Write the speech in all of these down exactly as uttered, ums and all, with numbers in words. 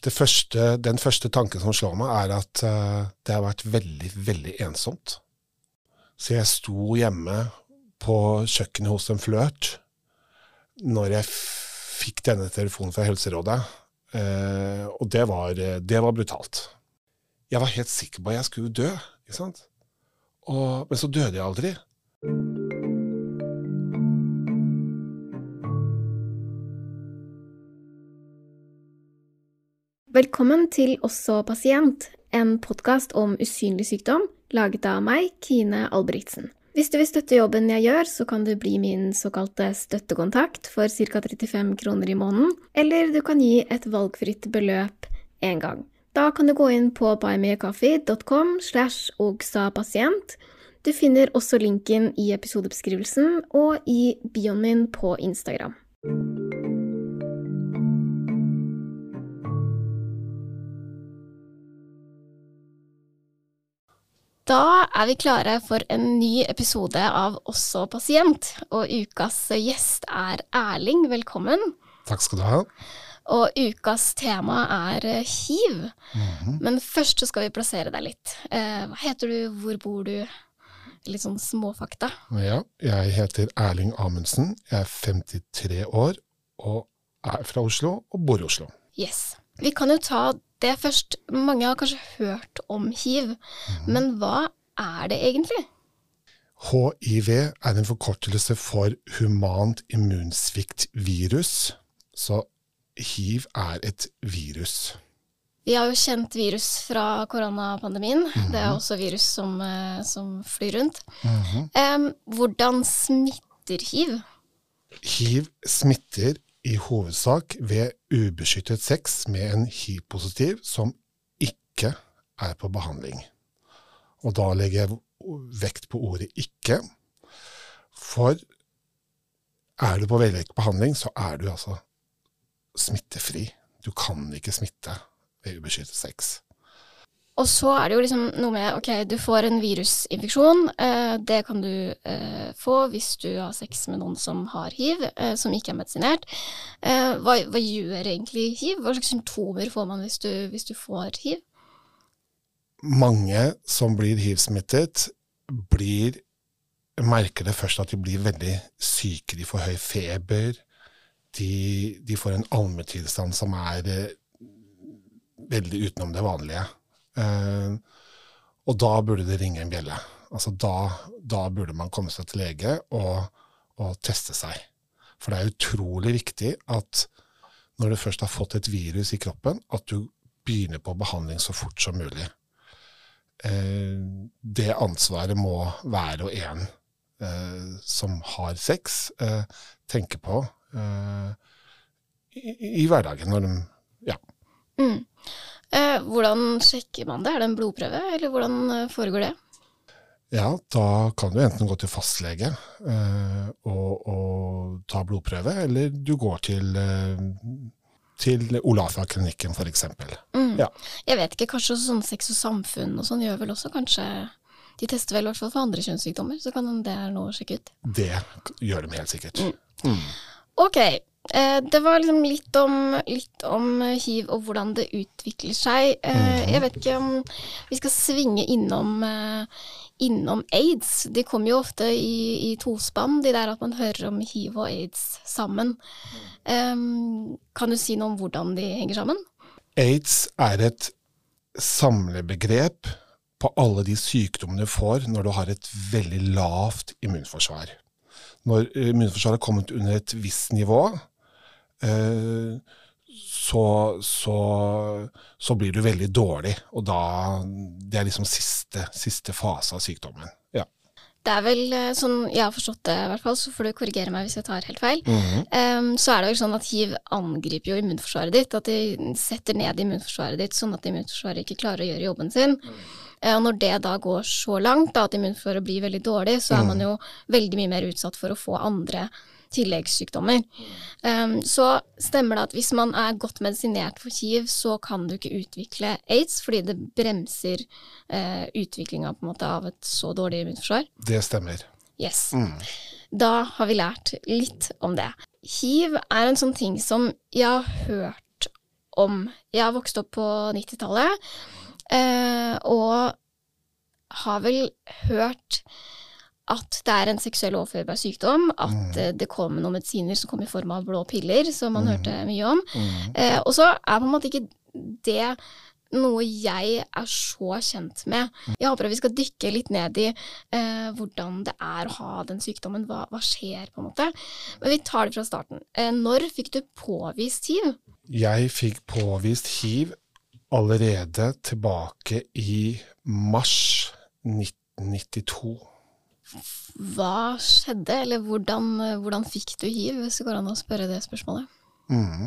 det første, den første tanken som slår meg er at uh, det har vært veldig, veldig ensomt. Så jeg sto hjemme på kjøkkenet hos en flørt når jeg fikk denne telefonen fra Helserådet, uh, og det var, det var brutalt. Jeg var helt sikker på at jeg skulle dø, ikke sant? Og, men så døde jeg aldri. Velkommen til Også pasient, en podcast om usynlig sykdom, laget av meg, Kine Albrigtsen. Hvis du vil støtte jobben jeg gjør, så kan du bli min såkalte støttekontakt for ca trettifem kroner i måneden, eller du kan gi et valgfritt beløp en gang. Da kan du gå inn på buymeacoffee.com slash ogsapasient. Du finner også linken i episodebeskrivelsen og i bioen min på Instagram. Da er vi klare for en ny episode av Også pasient, og ukas gjest er Erling. Velkommen. Takk skal du ha. Og ukas tema er hiv. Mm-hmm. Men først så skal vi plassere deg litt. Eh, hva heter du? Hvor bor du? Litt sånn småfakta. Ja, jeg heter Erling Amundsen. Jeg er femtitre år og er fra Oslo og bor i Oslo. Yes. Vi kan jo ta det først. Mange har kanskje hørt om hiv, mm-hmm. men hva er det egentlig? H I V er en forkortelse for humant immunsviktvirus, så hiv er et virus. Vi har jo kjent virus fra koronapandemien. Mm-hmm. Det er også virus som, som flyr rundt. Mm-hmm. Um, hvordan smitter hiv? Hiv smitter i hovedsak ved ubeskyttet sex med en hiv-positiv som ikke er på behandling. Og da legger jeg vekt på ordet ikke, for er du på vellykket behandling, så er du altså smittefri. Du kan ikke smitte ved ubeskyttet sex. Og så er det jo liksom noe med, ok, du får en virusinfeksjon, eh, det kan du eh, få hvis du har sex med noen som har hiv, eh, som ikke er medisinert. Eh, hva, hva gjør egentlig hiv? Hva slags symptomer får man hvis du, hvis du får hiv? Mange som blir hiv-smittet blir, merker det først at de blir veldig syke, de får høy feber, de, de får en allmenntilstand som er eh, veldig utenom det vanlige. Uh, og da burde det ringe en bjelle. Altså da, da burde man komme seg til lege og, og teste seg. For det er utrolig viktig at når du først har fått et virus i kroppen, at du begynner på behandling så fort som mulig. Uh, det ansvaret må hver og en uh, som har sex uh, tenke på uh, i, i hverdagen når de, ja. Mm. Eh, hvordan sjekker man det? Er det en blodprøve, eller hvordan eh, foregår det? Ja, da kan du enten gå til fastlege eh, og, og ta blodprøve, eller du går til, eh, til Olafia-klinikken for eksempel. Mm. Ja. Jeg vet ikke, kanskje sånn sex og samfunn og sånn gjør vel også kanskje, de tester vel i hvert fall for andre kjønnssykdommer, så kan det er noe å sjekke ut. Det gjør de helt sikkert. Mm. Mm. Ok, Eh, det var liksom litt om, litt om hiv og hvordan det utvikler seg. Eh, mm-hmm. Jeg vet ikke om vi skal svinge innom, eh, innom AIDS. De kommer jo ofte i, i tospann, de der at man hører om hiv og AIDS sammen. Eh, kan du si noe om hvordan de henger sammen? AIDS er et samlebegrep på alle de sykdommene du får når du har et veldig lavt immunforsvar. Når immunforsvaret har kommet under et visst nivå, Så, så, så blir du veldig dårlig, og da, det er liksom siste, siste fase av sykdommen. Ja. Det er vel sånn, jeg har forstått det i hvert fall, så får du korrigere meg hvis jeg tar helt feil. Mm-hmm. Um, så er det jo sånn at hiv angriper jo immunforsvaret ditt, at de setter ned immunforsvaret ditt, sånn at immunforsvaret ikke klarer å gjøre jobben sin. Mm. Uh, og når det da går så langt, da, at immunforsvaret blir veldig dårlig, så er man jo veldig mye mer utsatt for å få andre tilleggssykdommer. Um, så stemmer det at hvis man er godt medisinert for hiv, så kan du ikke utvikle AIDS, fordi det bremser uh, utviklingen på en måte av et så dårlig immunforsvar. Det stemmer. Yes. Mm. Da har vi lært litt om det. Hiv er en sånn ting som jeg har hørt om. Jeg har vokst opp på nittitallet, eh, og har vel hørt at det er en seksuell overførbar sykdom, at mm. det kommer noen medisiner som kommer i form av blå piller, som man mm. hørte mye om. Mm. Eh, og så er på en måte ikke det noe jeg er så kjent med. Jeg håper at vi skal dykke litt ned i eh, hvordan det er å ha den sykdommen, hva, hva skjer på en måte. Men vi tar det fra starten. Eh, når fikk du påvist hiv? Jeg fikk påvist hiv allerede tilbake i mars nitten nittito. Hva skjedde, eller hvordan, hvordan fikk du hiv, hvis det går an å spørre det spørsmålet? Mm.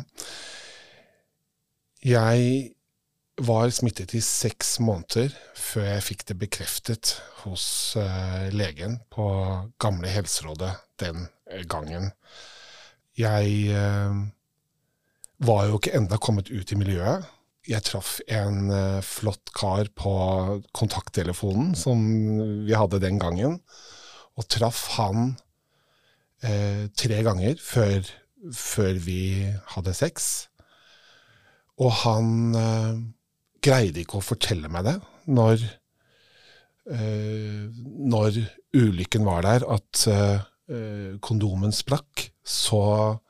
Jeg var smittet i seks måneder før jeg fikk det bekreftet hos uh, legen på gamle helserådet den gangen. Jeg uh, var jo ikke enda kommet ut i miljøet. Jeg traff en uh, flott kar på kontakttelefonen som vi hadde den gangen, og traff han uh, tre ganger før, før vi hadde sex. Og han uh, greide ikke å fortelle meg det når, uh, når ulykken var der, at uh, kondomen sprakk, så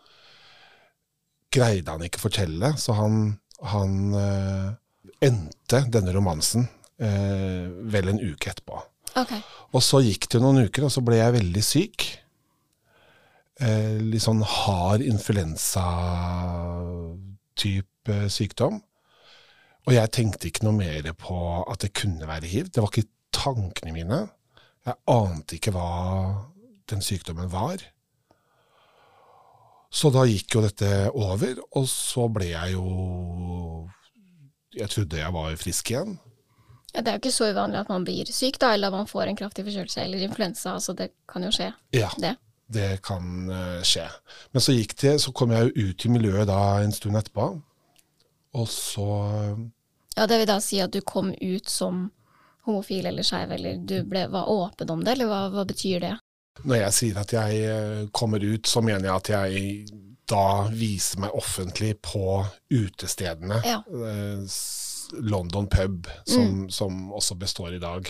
greide han ikke fortelle det, så han Han uh, endte denne romansen uh, vel en uke etterpå. Okay. Og så gikk det noen uker, og så ble jeg veldig syk. Uh, litt sånn hard influensa-type sykdom. Og jeg tenkte ikke noe mer på at det kunne være hiv. Det var ikke tankene mine. Jeg ante ikke hva den sykdommen var. Så da gikk jo dette over, og så ble jeg jo, jeg trodde jeg var frisk igjen. Ja, det er jo ikke så uvanlig at man blir syk da, eller at man får en kraftig forkjølelse eller influensa, så det kan jo skje. Ja, det, det kan uh, skje. Men så gikk det, så kom jeg jo ut i miljøet da en stund etterpå, og så... Ja, det vil da si at du kom ut som homofil eller skeiv, eller du ble, var åpen om det, eller hva, hva betyr det? Når jeg sier at jeg kommer ut, så mener jeg at jeg da viser meg offentlig på utestedene. Ja. London Pub, som, mm. som også består i dag.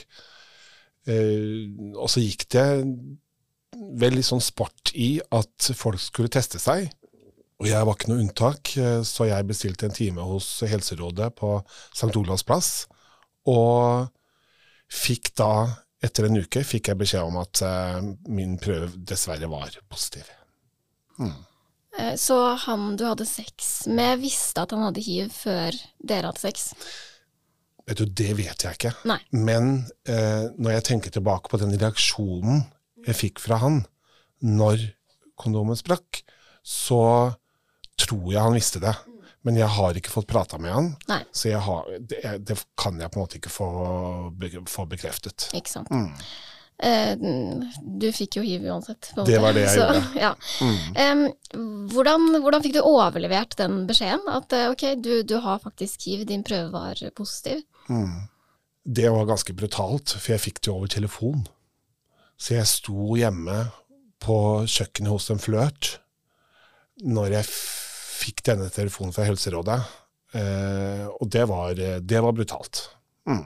Og så gikk det vel litt sånn sport i at folk skulle teste seg. Og jeg var ikke noe unntak, så jeg bestilte en time hos Helserådet på Sankt Olavs plass, og fikk da etter en uke fikk jeg beskjed om at uh, min prøve dessverre var positiv. Mm. Så han du hadde sex med visste at han hadde hiv før dere hadde sex? Vet du, det vet jeg ikke. Nei. Men uh, når jeg tenker tilbake på den reaksjonen jeg fikk fra han når kondomen sprakk, så tror jeg han visste det. Men jeg har ikke fått prata med han, Nei. Så jeg har, det, det kan jeg på en måte ikke få, få bekreftet. Ikke sant. Mm. Eh, du fikk jo hiv uansett. Det var det jeg så, gjorde. Ja. Mm. Eh, hvordan, hvordan fikk du overlevert den beskjeden? At ok, du, du har faktisk hiv, din prøve var positiv. Mm. Det var ganske brutalt, for jeg fikk det over telefon. Så jeg sto hjemme på kjøkkenet hos en flørt når jeg fikk denne telefonen fra Helserådet, eh, og det var, det var brutalt. Mm.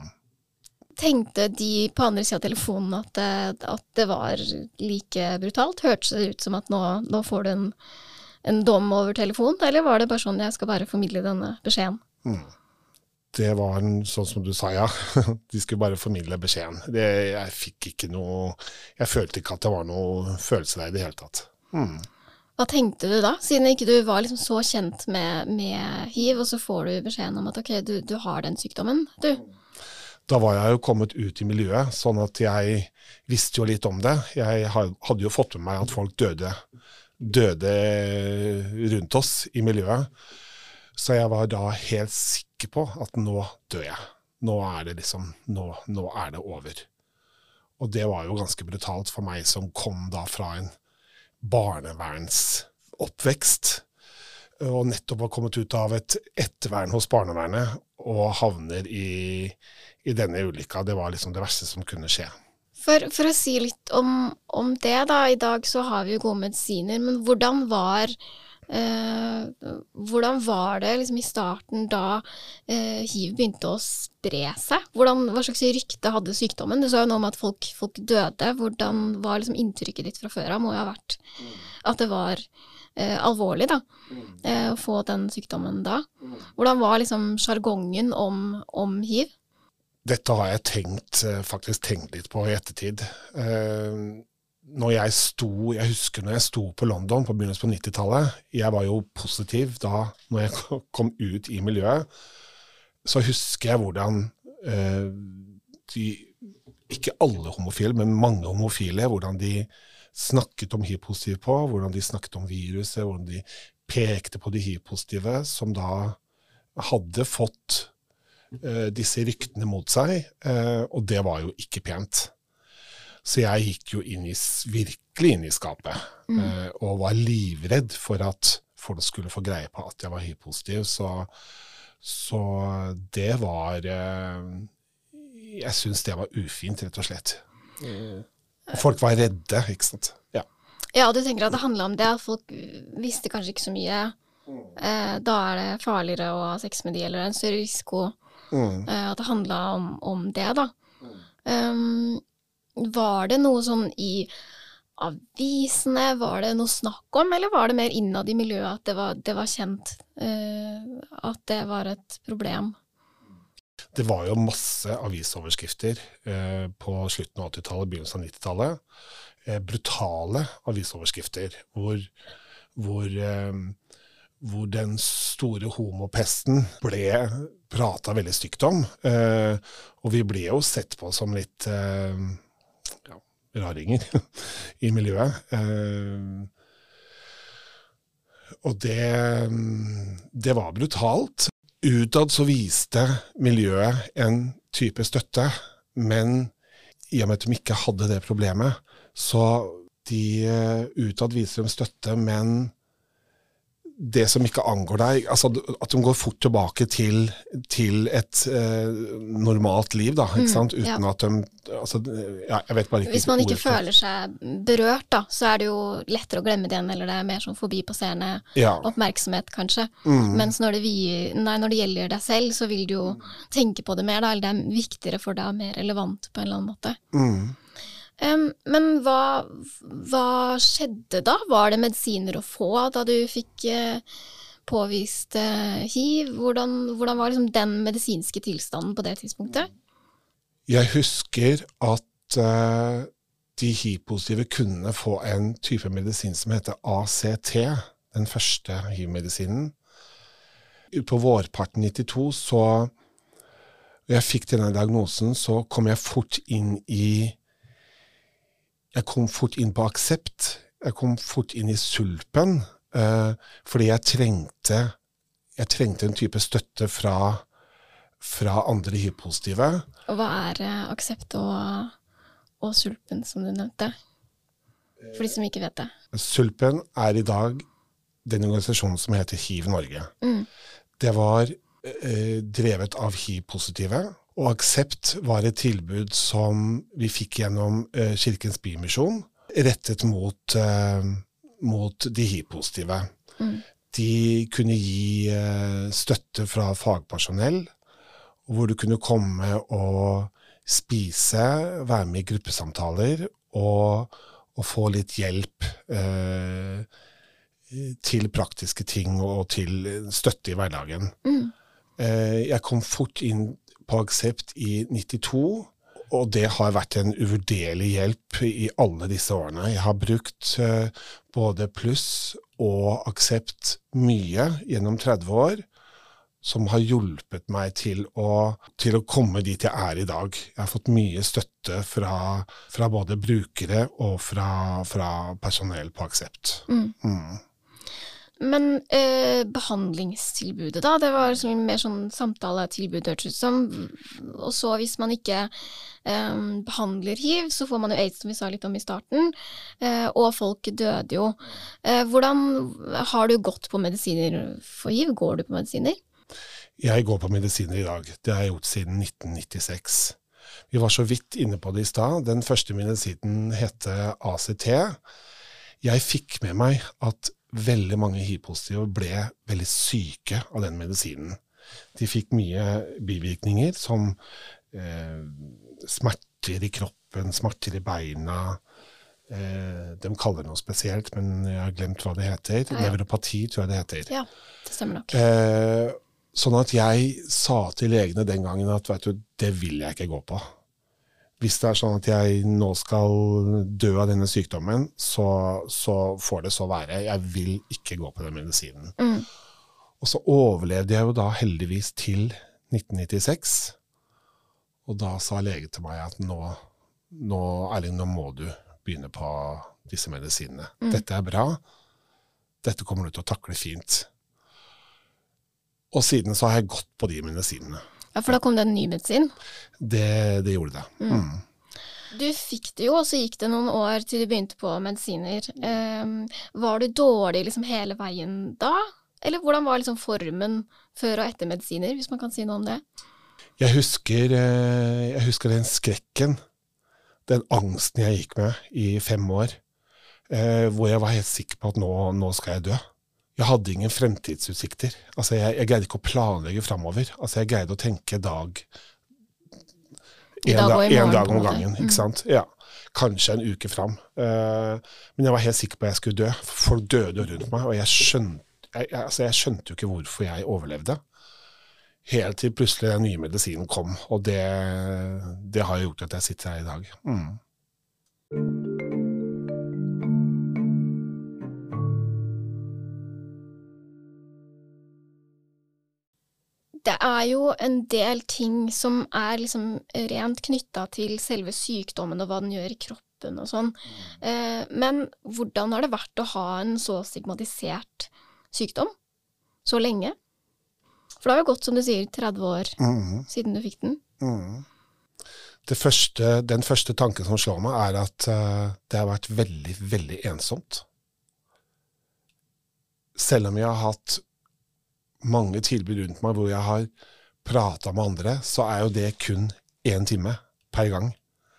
Tenkte de på andre siden av telefonen at det, at det var like brutalt? Hørtes det ut som at nå, nå får du en, en dom over telefonen, eller var det bare sånn jeg skal bare formidle denne beskjeden? Mm. Det var en, sånn som du sa, ja. De skulle bare formidle beskjeden. Det, jeg fikk ikke noe, jeg følte ikke at det var noe følelse der i det hele tatt. Mm. Hva tenkte du da, siden ikke du var liksom så kjent med, med hiv, og så får du beskjeden om at ok, du, du har den sykdommen, du? Da var jeg jo kommet ut i miljøet, sånn at jeg visste jo litt om det. Jeg hadde jo fått med meg at folk døde, døde rundt oss i miljøet. Så jeg var da helt sikker på at nå dør jeg. Nå er det liksom, nå, nå er det over. Og det var jo ganske brutalt for meg som kom da fra en barnevernsoppvekst, og nettopp har kommet ut av et ettervern hos barnevernet, og havner i, i denne ulykka. Det var liksom det verste som kunne skje. For, for å si litt om, om det da, i dag så har vi jo gode medisiner, men hvordan var Eh, hvordan var det liksom i starten da eh, hiv begynte å spre seg? Hvordan, hva slags rykte hadde sykdommen? Du sa jo noe om at folk, folk døde. Hvordan var liksom inntrykket ditt fra før av? Må jo ha vært at det var eh, alvorlig da, eh, å få den sykdommen da. Hvordan var liksom jargongen om, om hiv? Dette har jeg tenkt, faktisk tenkt litt på i ettertid. Eh, Når jeg sto, jeg husker når jeg sto på London på begynnelsen på nittitallet, jeg var jo positiv da, når jeg kom ut i miljøet, så husker jeg hvordan eh, de, ikke alle homofile, men mange homofile, hvordan de snakket om hiv-positive på, hvordan de snakket om viruset, hvordan de pekte på de hiv-positive, som da hadde fått eh, disse ryktene mot seg, eh, og det var jo ikke pent. Så jeg gikk jo inn i, virkelig inn i skapet, mm. eh, og var livredd for at folk skulle få greie på at jeg var hiv-positiv. Så, så det var eh, Jeg synes det var ufint, rett og slett. Mm. Folk var redde, ikke sant? Ja. Ja, du tenker at det handlet om det, at folk visste kanskje ikke så mye. Eh, da er det farligere å ha sex med de, eller en større risiko. Mm. Eh, at det handlet om, om det, da. Um, Var det noe sånn i avisene, var det noe snakk om, eller var det mer innad i miljøet at det var, det var kjent uh, at det var et problem? Det var jo masse avisoverskrifter uh, på slutten av åttitallet, begynnelsen av nittitallet. Uh, brutale avisoverskrifter, hvor, hvor, uh, hvor den store homopesten ble pratet veldig stygt om. Uh, og vi ble jo sett på som litt... Uh, Ja, raringer i miljøet. Eh, og det, det var brutalt. Utad så viste miljøet en type støtte, men i og med at de ikke hadde det problemet, så de utad viser de støtte, men det som ikke angår deg, altså at de går fort tilbake til, til et eh, normalt liv, da, ikke sant? Uten mm, ja. At de, altså, ja, jeg vet bare ikke. Hvis man ikke føler seg berørt, da, så er det jo lettere å glemme det igjen, eller det er mer sånn forbipasserende ja. Oppmerksomhet, kanskje. Mm. Mens når det, vi, nei, når det gjelder deg selv, så vil du jo tenke på det mer, da, eller det er viktigere for deg, mer relevant på en eller annen måte. Mm. Um, men hva, hva skjedde da? Var det medisiner å få da du fikk uh, påvist uh, hiv? Hvordan, hvordan var liksom den medisinske tilstanden på det tidspunktet? Jeg husker at uh, de hiv-positive kunne få en type medisin som heter A C T, den første hiv-medisinen. På vårparten nittito, så jeg fikk denne diagnosen, så kom jeg fort inn i Jeg kom fort inn på aksept, jeg kom fort inn i sulpen, eh, fordi jeg trengte, jeg trengte en type støtte fra, fra andre hiv-positive. Og hva er eh, aksept og, og sulpen, som du nevnte? For de som ikke vet det. Sulpen er i dag den organisasjonen som heter Hiv Norge. Mm. Det var eh, drevet av hiv-positive, og aksept var et tilbud som vi fikk gjennom eh, Kirkens Bymisjon, rettet mot, eh, mot de hiv-positive. Mm. De kunne gi eh, støtte fra fagpersonell, hvor du kunne komme og spise, være med i gruppesamtaler, og, og få litt hjelp eh, til praktiske ting og til støtte i hverdagen. Mm. Eh, jeg kom fort inn på aksept i nittito, og det har vært en uvurderlig hjelp i alle disse årene. Jeg har brukt uh, både pluss og aksept mye gjennom tretti år, som har hjulpet meg til å, til å komme dit jeg er i dag. Jeg har fått mye støtte fra, fra både brukere og fra, fra personell på aksept. Mm. Mm. Men eh, behandlingstilbudet da, det var liksom mer sånn samtaletilbud, som, og så hvis man ikke eh, behandler hiv, så får man jo AIDS, som vi sa litt om i starten, eh, og folk døde jo. Eh, hvordan har du gått på medisiner for hiv? Går du på medisiner? Jeg går på medisiner i dag. Det har jeg gjort siden nitten nittiseks. Vi var så vidt inne på det i stad. Den første medisinen heter A C T. Jeg fikk med meg at veldig mange hiv-positive ble veldig syke av den medisinen. De fikk mye bivirkninger som eh, smerter i kroppen, smerter i beina. Eh, de kaller det noe spesielt, men jeg har glemt hva det heter. Ja, ja. Nevropati tror jeg det heter. Ja, det stemmer nok. Eh, sånn at jeg sa til legene den gangen at vet du, det vil jeg ikke gå på. Hvis det er sånn at jeg nå skal dø av denne sykdommen, så, så får det så være. Jeg vil ikke gå på den medisinen. Mm. Og så overlevde jeg jo da heldigvis til nitten nittiseks. Og da sa lege til meg at nå, nå Erling, nå må du begynne på disse medisinene. Mm. Dette er bra. Dette kommer du til å takle fint. Og siden så har jeg gått på de medisinene. Ja, for da kom det en ny medisin? Det, det gjorde det. Mm. Mm. Du fikk det jo, og så gikk det noen år til du begynte på medisiner. Um, var du dårlig liksom hele veien da? Eller hvordan var liksom formen før og etter medisiner, hvis man kan si noe om det? Jeg husker, jeg husker den skrekken, den angsten jeg gikk med i fem år, hvor jeg var helt sikker på at nå, nå skal jeg dø. Jeg hadde ingen fremtidsutsikter. Altså, jeg, jeg greide ikke å planlegge fremover. Altså, jeg greide å tenke dag, en dag, dag, en dag om gangen, ikke sant? Ja, kanskje en uke frem. Uh, men jeg var helt sikker på at jeg skulle dø. Folk døde rundt meg, og jeg skjønte, jeg, jeg, altså, jeg skjønte jo ikke hvorfor jeg overlevde. Helt til plutselig den nye medisinen kom, og det, det har gjort at jeg sitter her i dag. Mm. Det er jo en del ting som er liksom rent knyttet til selve sykdommen og hva den gjør i kroppen og sånn. Eh, men hvordan har det vært å ha en så stigmatisert sykdom så lenge? For det har jo gått, som du sier, tretti år mm. siden du fikk den. Mm. Det første, den første tanken som slår meg er at uh, det har vært veldig, veldig ensomt. Selv om jeg har hatt mange tilbud rundt meg hvor jeg har pratet med andre, så er jo det kun en time per gang.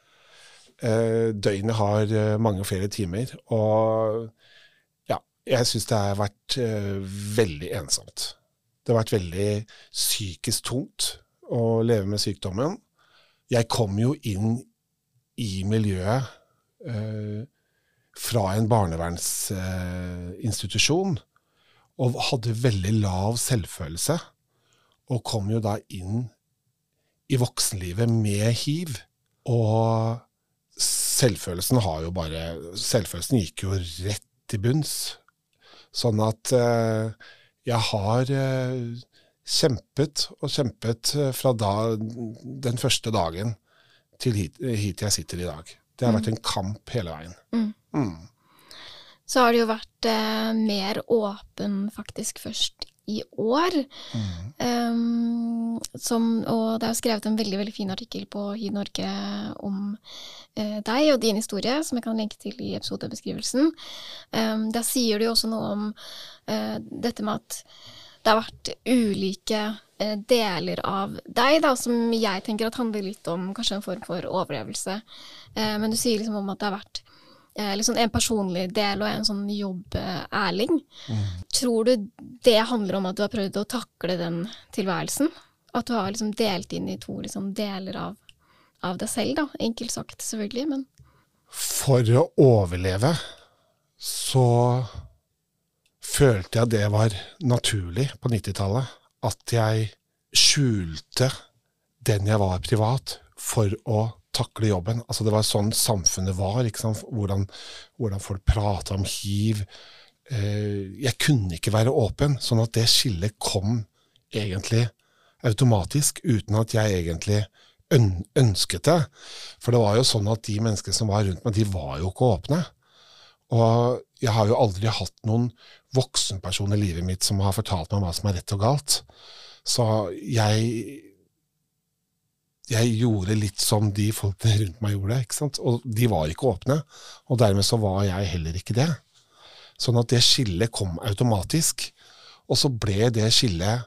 Døgnet har mange flere timer, og ja, jeg synes det har vært veldig ensomt. Det har vært veldig psykisk tungt å leve med sykdommen. Jeg kom jo inn i miljøet eh, fra en barnevernsinstitusjon, eh, og hadde veldig lav selvfølelse, og kom jo da inn i voksenlivet med hiv. Og selvfølelsen har jo bare, selvfølelsen gikk jo rett i bunns. Sånn at eh, jeg har eh, kjempet og kjempet fra da, den første dagen til hit, hit jeg sitter i dag. Det har mm. vært en kamp hele veien. Mm. Mm. Så har det jo vært eh, mer åpen faktisk først i år. Mm. Um, som, og det er jo skrevet en veldig, veldig fin artikkel på Hiv Norge om eh, deg og din historie, som jeg kan lenke til i episodebeskrivelsen. Um, der sier du jo også noe om eh, dette med at det har vært ulike eh, deler av deg, da, som jeg tenker at handler litt om kanskje en form for overlevelse. Eh, men du sier liksom om at det har vært eh, liksom en personlig del og en sånn jobb-Erling. Mm. Tror du det handler om at du har prøvd å takle den tilværelsen? At du har liksom delt inn i to liksom, deler av, av deg selv, da? Enkelt sagt, selvfølgelig, men... For å overleve, så... følte jeg det var naturlig på nittitallet, at jeg skjulte den jeg var privat for å takle jobben. Altså det var sånn samfunnet var, ikke sant? Hvordan, hvordan folk pratet om hiv. Jeg kunne ikke være åpen, sånn at det skillet kom egentlig automatisk, uten at jeg egentlig ønsket det. For det var jo sånn at de mennesker som var rundt meg, de var jo ikke åpne. Og jeg har jo aldri hatt noen voksenperson i livet mitt som har fortalt meg hva som er rett og galt. Så jeg, jeg gjorde litt som de folkene rundt meg gjorde, ikke sant? Og de var ikke åpne, og dermed så var jeg heller ikke det. Sånn at det skillet kom automatisk, og så ble det skillet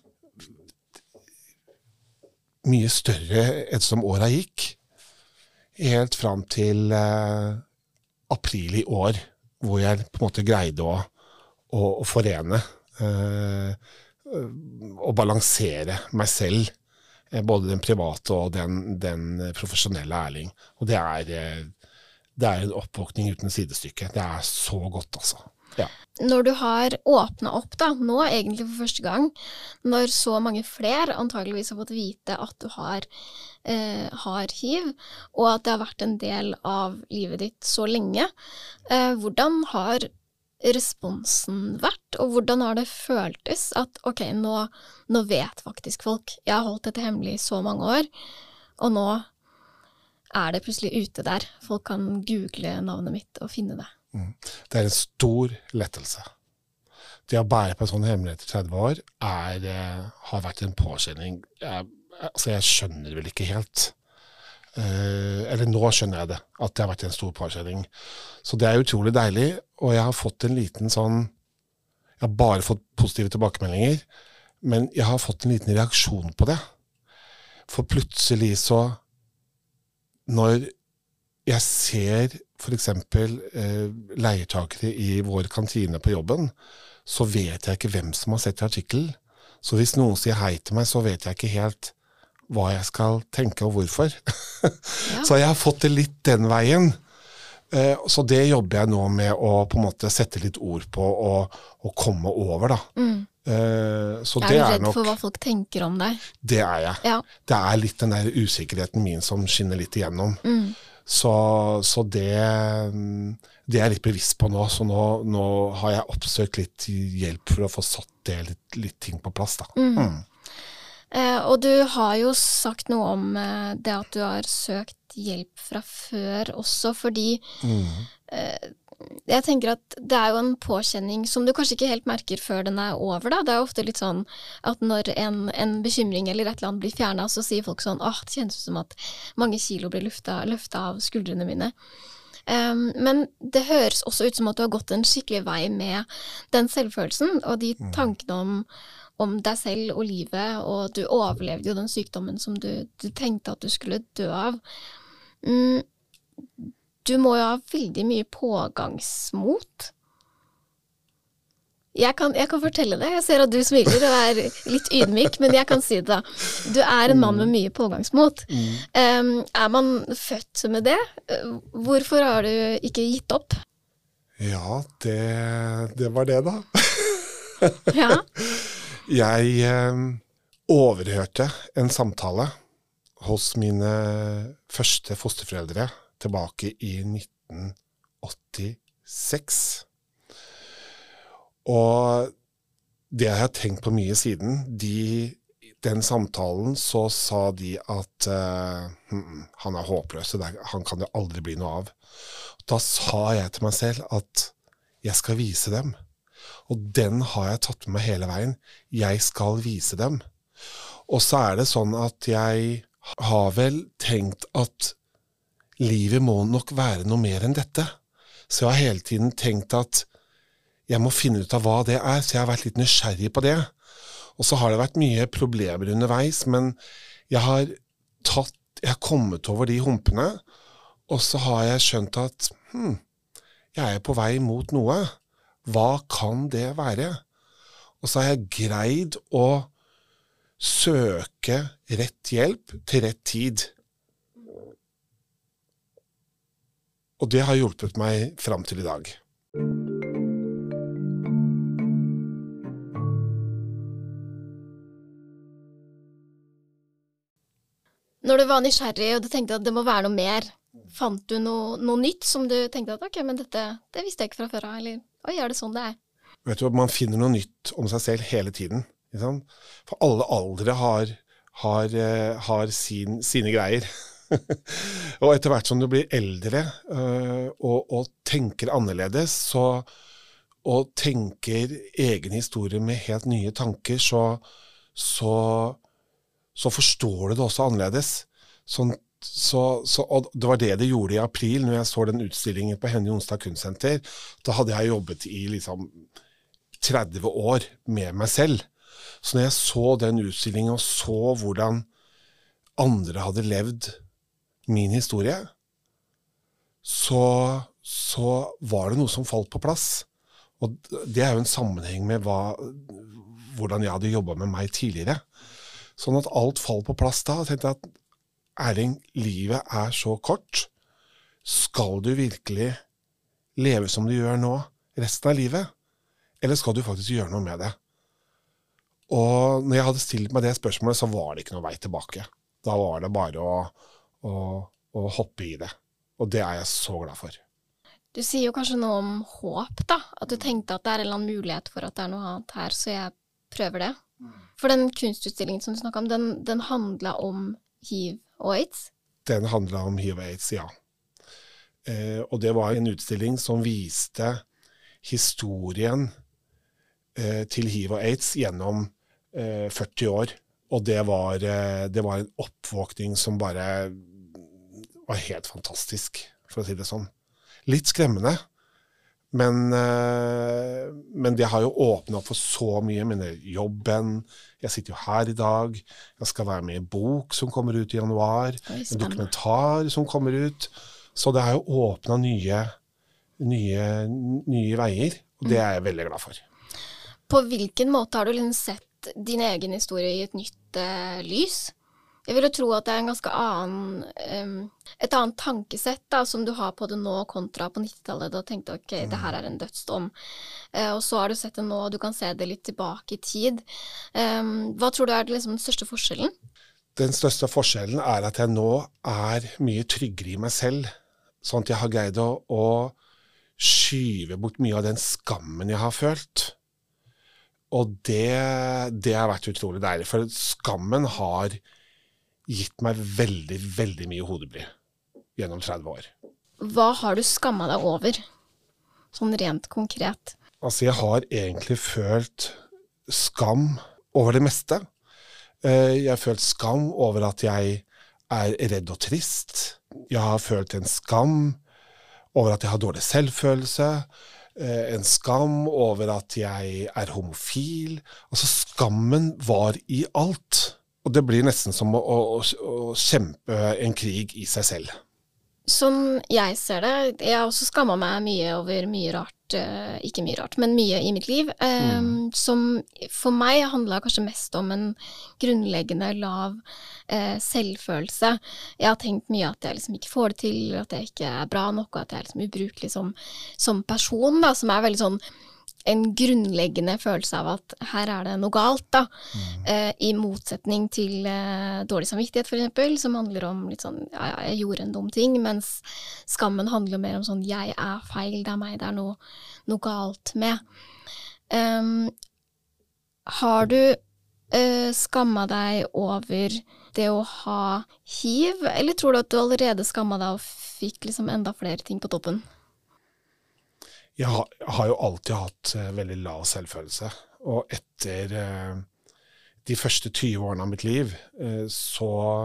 mye større etter som året gikk, helt fram til... Eh, april i år, hvor jeg på en måte greide å, å, å forene eh, og balansere meg selv, eh, både den private og den, den profesjonelle Erling. Og det er, eh, det er en oppvåkning uten sidestykke. Det er så godt, altså. Ja. Når du har åpnet opp da, nå egentlig for første gang, når så mange flere antageligvis har fått vite at du har, eh, har hiv, og at det har vært en del av livet ditt så lenge, eh, hvordan har responsen vært, og hvordan har det føltes at ok, nå, nå vet faktisk folk, jeg har holdt dette hemmelig i så mange år, og nå er det plutselig ute der. Folk kan google navnet mitt og finne det. Mm. Det er en stor lettelse. Det å bære på en sånn hemmelighet i tretti år er, eh, har vært en påkjenning. Jeg, altså jeg skjønner vel ikke helt. Eh, eller nå skjønner jeg det, at det har vært en stor påkjenning. Så det er utrolig deilig, og jeg har fått en liten sånn, jeg har bare fått positive tilbakemeldinger, men jeg har fått en liten reaksjon på det. For plutselig så, når jeg ser for eksempel eh, leietakere i vår kantine på jobben, så vet jeg ikke hvem som har sett artikkel. Så hvis noen sier hei til meg, så vet jeg ikke helt hva jeg skal tenke og hvorfor. Ja. Så jeg har fått det litt den veien. Eh, så det jobber jeg nå med å på en måte sette litt ord på og, og komme over da. Mm. Eh, så er det du er redd nok, for hva folk tenker om deg? Det er jeg. Ja. Det er litt den der usikkerheten min som skinner litt igjennom. Mm. Så, så det, det er jeg litt bevisst på nå, så nå, nå har jeg oppsøkt litt hjelp for å få satt det litt, litt ting på plass da. Mm. Mm. Eh, og du har jo sagt noe om eh, det at du har søkt hjelp fra før også, fordi mm. eh, jeg tenker at det er jo en påkjenning som du kanskje ikke helt merker før den er over da. Det er jo ofte litt sånn at når en, en bekymring eller et eller annet blir fjernet, så sier folk sånn, åh, det kjennes som at mange kilo blir løftet, løftet av skuldrene mine. Um, men det høres også ut som at du har gått en skikkelig vei med den selvfølelsen, og de tankene om, om deg selv og livet, og du overlevde jo den sykdommen som du, du tenkte at du skulle dø av. Mm. Du må jo ha veldig mye pågangsmot. Jeg kan, jeg kan fortelle det. Jeg ser at du smiler og er litt ydmyk, men jeg kan si det da. Du er en mann med mye pågangsmot. Mm. Um, er man født med det? Hvorfor har du ikke gitt opp? Ja, det, det var det da. Ja. Jeg eh, overhørte en samtale hos mine første fosterforeldre tilbake i nitten åttiseks. Og det jeg har tenkt på mye siden, de, den samtalen så sa de at uh, hm, han er håpløs, det, han kan det aldri bli noe av. Da sa jeg til meg selv at jeg skal vise dem. Og den har jeg tatt med meg hele veien. Jeg skal vise dem. Og så er det sånn at jeg har vel tenkt at livet må nok være noe mer enn dette. Så jeg har hele tiden tenkt at jeg må finne ut av hva det er, så jeg har vært litt nysgjerrig på det. Og så har det vært mye problemer underveis, men jeg har, tatt, jeg har kommet over de humpene, og så har jeg skjønt at hmm, jeg er på vei mot noe. Hva kan det være? Og så har jeg greid å søke rett hjelp til rett tid. Og det har hjulpet meg fram til i dag. Når du var nysgjerrig og du tenkte at det må være noe mer, fant du noe, noe nytt som du tenkte at ok, men dette det visste jeg ikke fra før av, eller oi, er det sånn det er? Vet du, man finner noe nytt om seg selv hele tiden. Ikke sant? For alle aldre har, har, har sin, sine greier. Og etter hvert som du blir eldre uh, og, og tenker annerledes, så, og tenker egen historie med helt nye tanker, så, så, så forstår du det også annerledes. Sånn, så, så, og det var det det gjorde i april, når jeg så den utstillingen på Henny Onsdag Kunstsenter. Da hadde jeg jobbet i liksom tretti år med meg selv. Så når jeg så den utstillingen og så hvordan andre hadde levd min historie, så, så var det noe som falt på plass. Og det er jo en sammenheng med hva, hvordan jeg hadde jobbet med meg tidligere. Sånn at alt falt på plass da, og tenkte at Erling, livet er så kort. Skal du virkelig leve som du gjør nå resten av livet? Eller skal du faktisk gjøre noe med det? Og når jeg hadde stilt meg det spørsmålet, så var det ikke noe vei tilbake. Da var det bare å, å, å hoppe i det. Og det er jeg så glad for. Du sier jo kanskje noe om håp, da. At du tenkte at det er en eller annen mulighet for at det er noe annet her, så jeg prøver det. For den kunstutstillingen som du snakket om, den, den handlet om hiv og AIDS? Den handlet om hiv og AIDS, ja. Eh, og det var en utstilling som viste historien eh, til hiv og AIDS gjennom eh, førti år. Og det var, eh, det var en oppvåkning som bare var helt fantastisk, for å si det sånn. Litt skremmende, men, eh, men det har jo åpnet opp for så mye. Med jobben, jeg sitter jo her i dag, jeg skal være med i en bok som kommer ut i januar, en dokumentar som kommer ut. Så det har jo åpnet nye, nye, nye veier, og det er jeg veldig glad for. På hvilken måte har du liksom sett din egen historie i et nytt uh, lys? Jeg vil jo tro at det er en ganske annen, um, et annet tankesett da, som du har på det nå kontra på nittitallet. Da tenkte jeg, ok, mm. det her er en dødsdom. Uh, og så har du sett det nå, og du kan se det litt tilbake i tid. Um, hva tror du er liksom den største forskjellen? Den største forskjellen er at jeg nå er mye tryggere i meg selv, sånn at jeg har greid å, å skyve bort mye av den skammen jeg har følt. Og det, det har vært utrolig deilig, for skammen har gitt meg veldig, veldig mye hodebry gjennom tretti år. Hva har du skammet deg over, sånn rent konkret? Altså, jeg har egentlig følt skam over det meste. Jeg har følt skam over at jeg er redd og trist. Jeg har følt en skam over at jeg har dårlig selvfølelse. En skam over at jeg er homofil. Altså, skammen var i alt. Og det blir nesten som å, å, å kjempe en krig i seg selv. Som jeg ser det, jeg har også skammet meg mye over mye rart, uh, ikke mye rart, men mye i mitt liv, um, mm. som for meg handlet kanskje mest om en grunnleggende lav uh, selvfølelse. Jeg har tenkt mye at jeg liksom ikke får det til, at jeg ikke er bra nok, og at jeg er liksom ubrukelig som, som person, da, som er veldig sånn en grunnleggende følelse av at her er det noe galt, da. Mm. Eh, I motsetning til eh, dårlig samvittighet, for eksempel, som handler om litt sånn, ja, ja, jeg gjorde en dum ting, mens skammen handler mer om sånn, jeg er feil, det er meg, det er noe, noe galt med. Um, har du uh, skammet deg over det å ha hiv, eller tror du at du allerede skammet deg og fikk liksom enda flere ting på toppen? Jeg har, har jo alltid hatt uh, veldig lav selvfølelse, og etter uh, de første tyve årene av mitt liv, uh, så,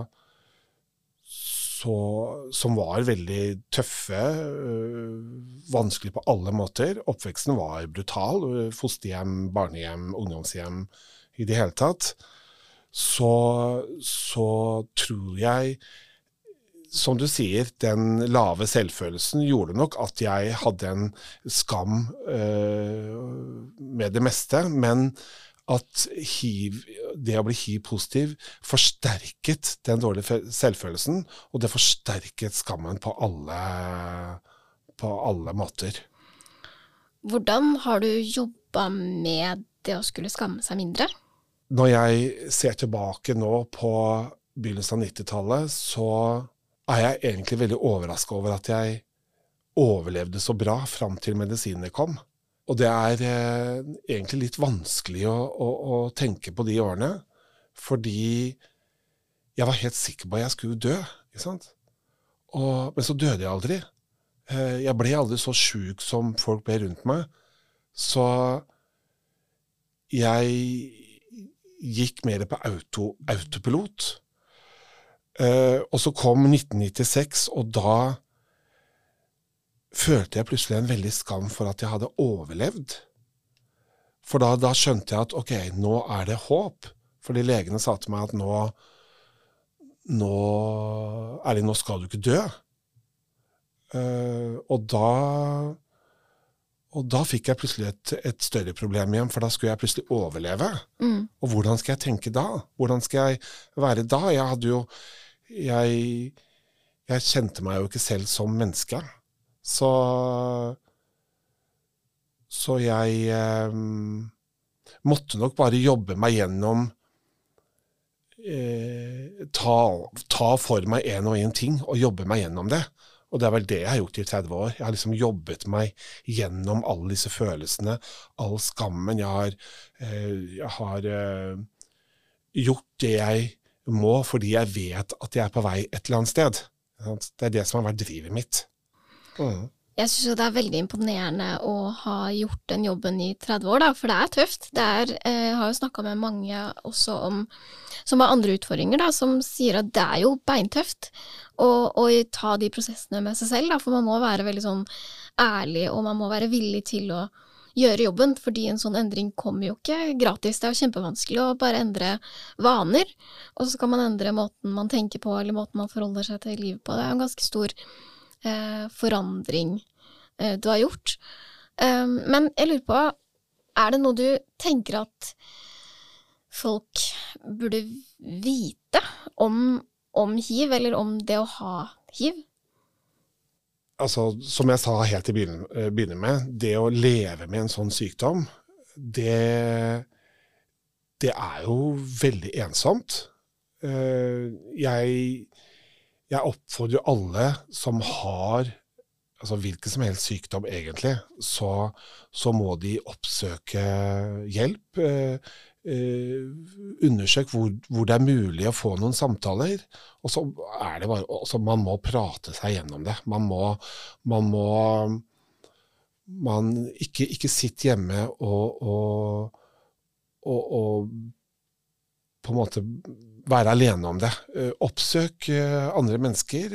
så, som var veldig tøffe, uh, vanskelig på alle måter. Oppveksten var brutal, uh, fosterhjem, barnehjem, ungdomshjem, i det hele tatt. Så, så tror jeg, som du sier, den lave selvfølelsen gjorde nok at jeg hadde en skam uh, med det meste, men at HIV, det å bli HIV-positiv forsterket den dårlige selvfølelsen, og det forsterket skammen på alle, på alle måter. Hvordan har du jobbet med det å skulle skamme seg mindre? Når jeg ser tilbake nå på begynnelsen av nittitallet, så er jeg egentlig veldig overrasket over at jeg overlevde så bra fram til medisinene kom. Og det er eh, egentlig litt vanskelig å, å, å tenke på de årene, fordi jeg var helt sikker på at jeg skulle dø, ikke sant? Og, men så døde jeg aldri. Eh, jeg ble aldri så syk som folk ble rundt meg, så jeg gikk mer på auto, autopilot. Uh, og så kom nitten nittiseks, og da følte jeg plutselig en veldig skam for at jeg hadde overlevd. For da, da skjønte jeg at ok, nå er det håp. Fordi legene sa til meg at nå, nå, Erling, nå skal du ikke dø. Uh, og da Og da fikk jeg plutselig et, et større problem igjen, for da skulle jeg plutselig overleve. Mm. Og hvordan skal jeg tenke da? Hvordan skal jeg være da? Jeg hadde jo, jeg, jeg kjente meg jo ikke selv som menneske. Så, så jeg eh, måtte nok bare jobbe meg gjennom, eh, ta, ta for meg en og en ting, og jobbe meg gjennom det. Og det er vel det jeg har gjort i tretti år. Jeg har liksom jobbet meg gjennom alle disse følelsene, all skammen. Jeg har, eh, jeg har eh, gjort det jeg må, fordi jeg vet at jeg er på vei et eller annet sted. Det er det som har vært drivet mitt. Mm. Jeg synes det er veldig imponerende å ha gjort den jobben i tretti år, da, for det er tøft. Det er, eh, jeg har jo snakket med mange også om, som har andre utfordringer, da, som sier at det er jo beintøft å, å ta de prosessene med seg selv, da, for man må være veldig sånn ærlig, og man må være villig til å gjøre jobben, fordi en sånn endring kommer jo ikke gratis. Det er jo kjempevanskelig å bare endre vaner, og så kan man endre måten man tenker på, eller måten man forholder seg til livet på. Det er jo en ganske stor eh, forandring eh, du har gjort. Um, men jeg lurer på, er det noe du tenker at folk burde vite om, om hiv, eller om det å ha hiv? Altså, som jeg sa helt til å begynne med, det å leve med en sånn sykdom, det, det er jo veldig ensomt. Jeg, jeg oppfordrer alle som har altså hvilken som helst sykdom egentlig, så, så må de oppsøke hjelp, eh, eh, undersøke hvor, hvor det er mulig å få noen samtaler, og så er det bare, altså man må prate seg gjennom det. Man må, man må man ikke, ikke sitte hjemme og, og, og, og på en måte være alene om det. Oppsøk andre mennesker,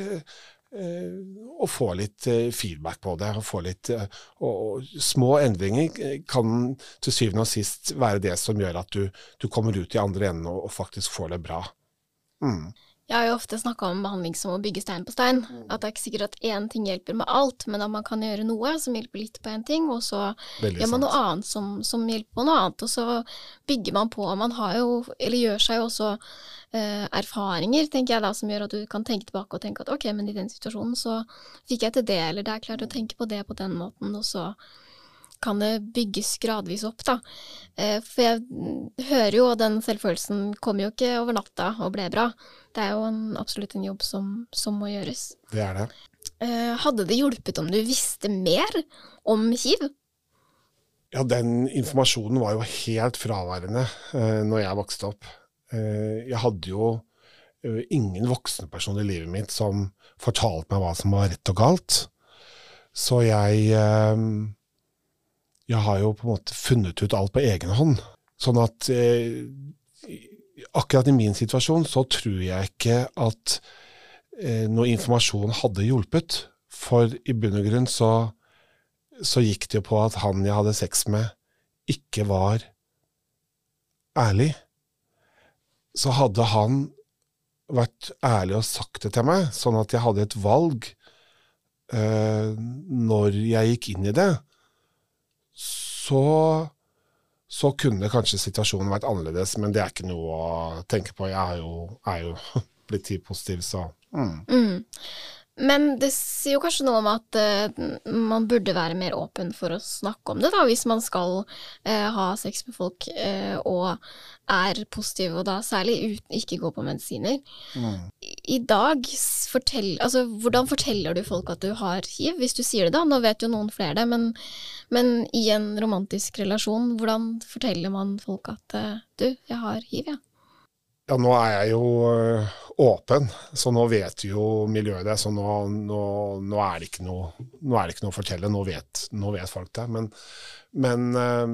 og få litt feedback på det, og få litt, og, og små endringer kan til syvende og sist være det som gjør at du, du kommer ut i andre enden og, og faktisk får det bra. Mm. Jeg har jo ofte snakket om behandling som å bygge stein på stein, at det er ikke sikkert at en ting hjelper med alt, men at man kan gjøre noe som hjelper litt på en ting, og så Veldig gjør man sant. Noe annet som, som hjelper på noe annet, og så bygger man på, man har jo, eller gjør seg jo også eh, erfaringer, tenker jeg da, som gjør at du kan tenke tilbake og tenke at ok, men i den situasjonen så fikk jeg til det, eller det er klart å tenke på det på den måten, og så kan det bygges gradvis opp da. Eh, for jeg hører jo, den selvfølelsen kommer jo ikke over natta og ble bra. Det er jo en, absolutt en jobb som, som må gjøres. Det er det. Eh, hadde det hjulpet om du visste mer om hiv? Ja, den informasjonen var jo helt fraværende eh, når jeg vokste opp. Eh, jeg hadde jo eh, ingen voksne person i livet mitt som fortalte meg hva som var rett og galt. Så jeg... Eh, Jeg har jo på en måte funnet ut alt på egen hånd. Sånn at eh, akkurat i min situasjon så tror jeg ikke at eh, noe informasjon hadde hjulpet. For i bunn og grunn så, så gikk det jo på at han jeg hadde sex med ikke var ærlig. Så hadde han vært ærlig og sagt det til meg, sånn at jeg hadde et valg eh, når jeg gikk inn i det, Så, så kunne kanskje situasjonen vært annerledes, men det er ikke noe å tenke på. Jeg er jo, er jo blitt hiv-positiv, så... Mm. Mm. Men det sier jo kanskje noe om at uh, man burde være mer åpen for å snakke om det, da, hvis man skal uh, ha sex med folk uh, og er positiv, og da særlig uten ikke gå på medisiner. Mm. I dag, fortell, altså, hvordan forteller du folk at du har hiv, hvis du sier det da? Nå vet jo noen flere det, men, men i en romantisk relasjon, hvordan forteller man folk at uh, du, jeg har hiv, ja? Ja, nå er jeg jo uh, åpen, så nå vet jo miljøet det, så nå, nå, nå, er det ikke noe, nå er det ikke noe å fortelle, nå vet, nå vet folk det. Men, men um,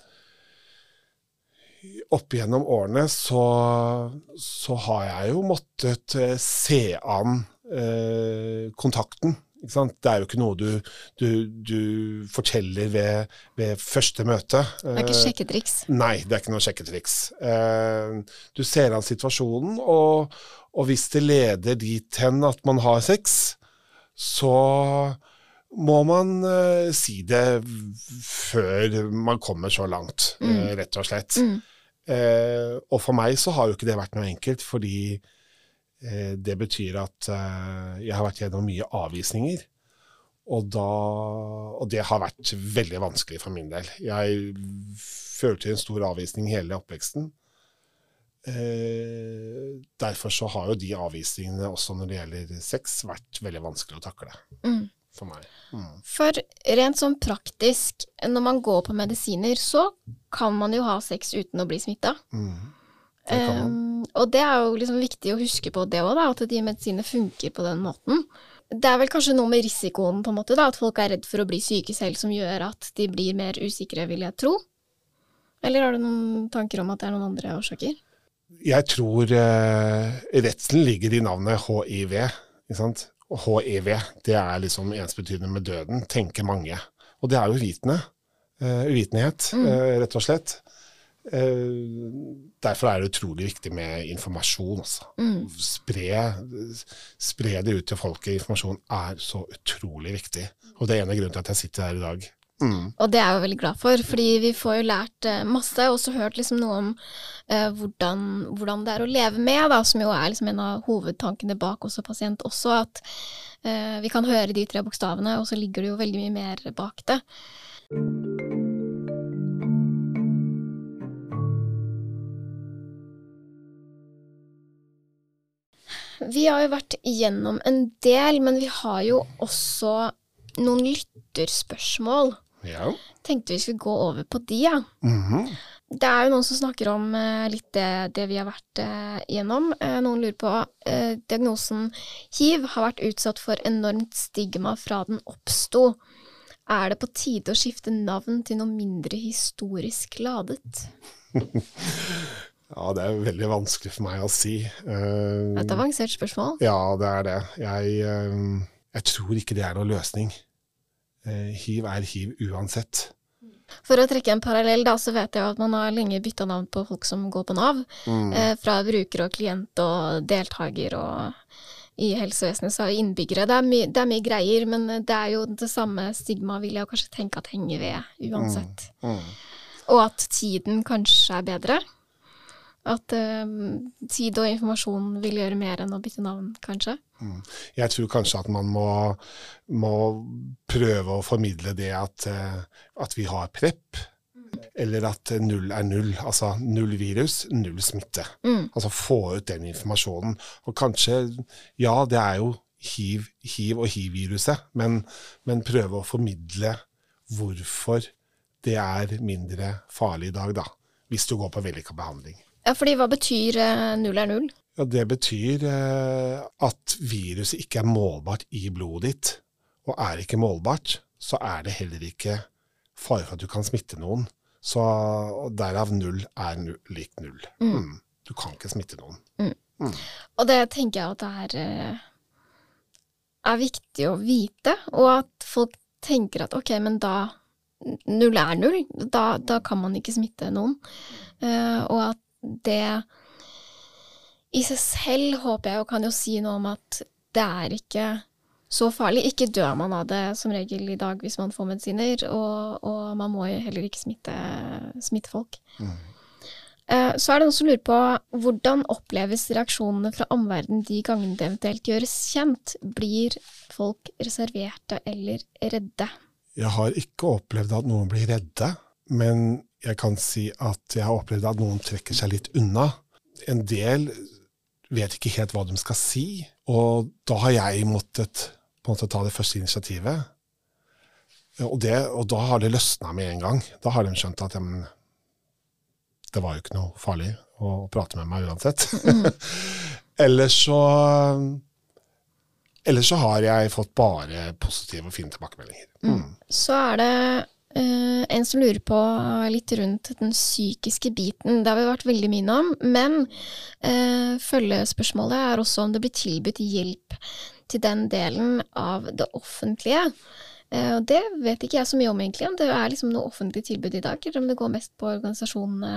opp gjennom årene så, så har jeg jo måttet uh, se an uh, kontakten. Ikke sant? Det er jo ikke noe du, du, du forteller ved, ved første møte. Det er ikke sjekketriks. Nei, det er ikke noe sjekketriks. Du ser an situasjonen, og, og hvis det leder dit hen at man har sex, så, må man uh, si det før man kommer så langt, mm. uh, rett og slett. Mm. Uh, og for meg så har jo ikke det vært noe enkelt, fordi uh, det betyr at uh, jeg har vært gjennom mye avvisninger. Og, da, og det har vært veldig vanskelig for min del. Jeg følte en stor avvisning hele oppveksten. Eh, derfor så har jo de avvisningene også når det gjelder sex vært veldig vanskelig å takle mm. for meg. Mm. For rent sånn praktisk, når man går på medisiner, så kan man jo ha sex uten å bli smittet. Mm. Det kan man. Um, og det er jo liksom viktig å huske på det også, da, at de medisinene funker på den måten. Det er vel kanskje noe med risikoen på en måte da, at folk er redd for å bli syke selv som gjør at de blir mer usikre, vil jeg tro. Eller har du noen tanker om at det er noen andre årsaker? Jeg tror eh, redselen ligger i navnet H I V, ikke sant? Og H I V, det er liksom ensbetydende med døden, tenker mange. Og det er jo uvitende, uh, uvitenhet, mm. uh, rett og slett. Uh, derfor er det utrolig viktig med informasjon. Altså. Mm. Spre, spre det ut til folket. Informasjon er så utrolig viktig. Og det er en av grunnen til at jeg sitter her i dag. Mm. Og det er jeg jo veldig glad for, fordi vi får jo lært uh, masse, og også hørt liksom noe om uh, hvordan, hvordan det er å leve med, da, som jo er liksom en av hovedtankene bak også pasient også, at uh, vi kan høre de tre bokstavene, og så ligger det jo veldig mye mer bak det. Vi har jo vært igjennom en del, men vi har jo også noen lytterspørsmål. Ja. Tenkte vi skulle gå over på de, ja. Mm-hmm. Det er jo noen som snakker om uh, litt det, det vi har vært uh, igjennom. Uh, noen lurer på, uh, diagnosen H I V har vært utsatt for enormt stigma fra den oppsto. Er det på tide å skifte navn til noe mindre historisk ladet? Ja, det er veldig vanskelig for meg å si. Uh, det er et avansert spørsmål. Ja, det er det. Jeg, uh, jeg tror ikke det er noen løsning. Uh, H I V er H I V uansett. For å trekke en parallell da, så vet jeg at man har lenge byttet navn på folk som går på Nav. Mm. Uh, fra bruker og klient og deltaker og i helsevesenet, så innbyggere. Det er, my- det er mye greier, men det er jo det samme stigma, vil jeg kanskje tenke at henger ved uansett. Mm. Mm. Og at tiden kanskje er bedre. At uh, tid og informasjon vil gjøre mer enn å bytte navn, kanskje. Mm. Jeg tror kanskje at man må, må prøve å formidle det at, uh, at vi har PrEP, mm. eller at null er null, altså null virus, null smitte. Mm. Altså få ut den informasjonen. Og kanskje, ja, det er jo HIV, HIV og H I V-viruset, men, men prøve å formidle hvorfor det er mindre farlig i dag, da, hvis du går på vellykket behandling. Ja, fordi hva betyr uh, null er null? Ja, det betyr uh, at viruset ikke er målbart i blodet ditt, og er ikke målbart, så er det heller ikke fare for at du kan smitte noen. Så derav null er null, lik null. Mm. Mm. Du kan ikke smitte noen. Mm. Mm. Og det tenker jeg at det er, uh, er viktig å vite, og at folk tenker at ok, men da null er null, da, da kan man ikke smitte noen. Uh, og at det i seg selv håper jeg og kan jo si noe om at det er ikke så farlig. Ikke dør man av det som regel i dag hvis man får medisiner, og, og man må jo heller ikke smitte, smitte folk. Mm. Uh, så er det noen som lurer på hvordan oppleves reaksjonene fra omverdenen de gangene det eventuelt gjøres kjent? Blir folk reserverte eller redde? Jeg har ikke opplevd at noen blir redde, men jeg kan si at jeg har opplevd at noen trekker seg litt unna. En del vet ikke helt hva de skal si, og da har jeg måttet på en måte ta det første initiativet. Og, det, og da har det løsnet med en gang. Da har de skjønt at ja, men, det var jo ikke noe farlig å prate med meg uansett. Mm. Ellers så Ellers så har jeg fått bare positive og fine tilbakemeldinger. Mm. Mm. Så er det Uh, en som lurer på litt rundt den psykiske biten. Det har vi vært veldig mye om, men uh, følgespørsmålet er også om det blir tilbudt hjelp til den delen av det offentlige. Uh, og det vet ikke jeg så mye om egentlig, om det er liksom noe offentlig tilbud i dag, eller om det går mest på organisasjonene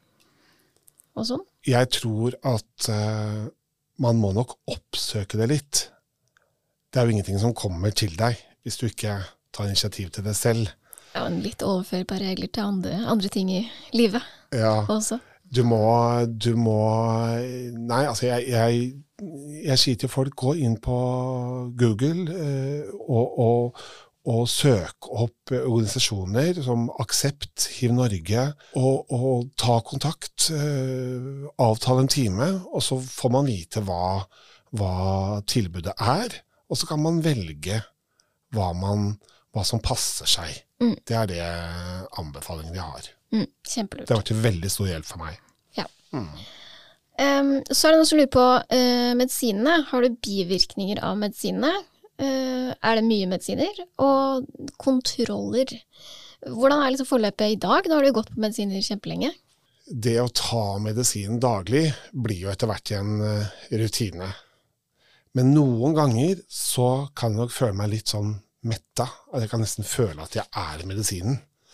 og sånn. Jeg tror at uh, man må nok oppsøke det litt. Det er jo ingenting som kommer til deg hvis du ikke tar initiativ til det selv. Ja, en litt overførbare regler til andre, andre ting i livet ja, også. Du må, du må, nei, altså jeg, jeg, jeg sier til folk, gå inn på Google eh, og, og, og søk opp organisasjoner som Aksept, Hiv Norge, og, og ta kontakt, eh, avtale en time, og så får man vite hva, hva tilbudet er, og så kan man velge hva, man, hva som passer seg. Mm. Det er det anbefalingen jeg har. Mm, kjempelurt. Det har vært en veldig stor hjelp for meg. Ja. Mm. Um, så er det noen som lurer på uh, medisinene. Har du bivirkninger av medisinene? Uh, er det mye medisiner? Og kontroller. Hvordan er liksom forløpet i dag? Da har du gått på medisiner kjempelenge. Det å ta medisinen daglig blir jo etter hvert en uh, rutine. Men noen ganger så kan jeg nok føle meg litt sånn metta. Jeg kan nesten føle at jeg er medisinen.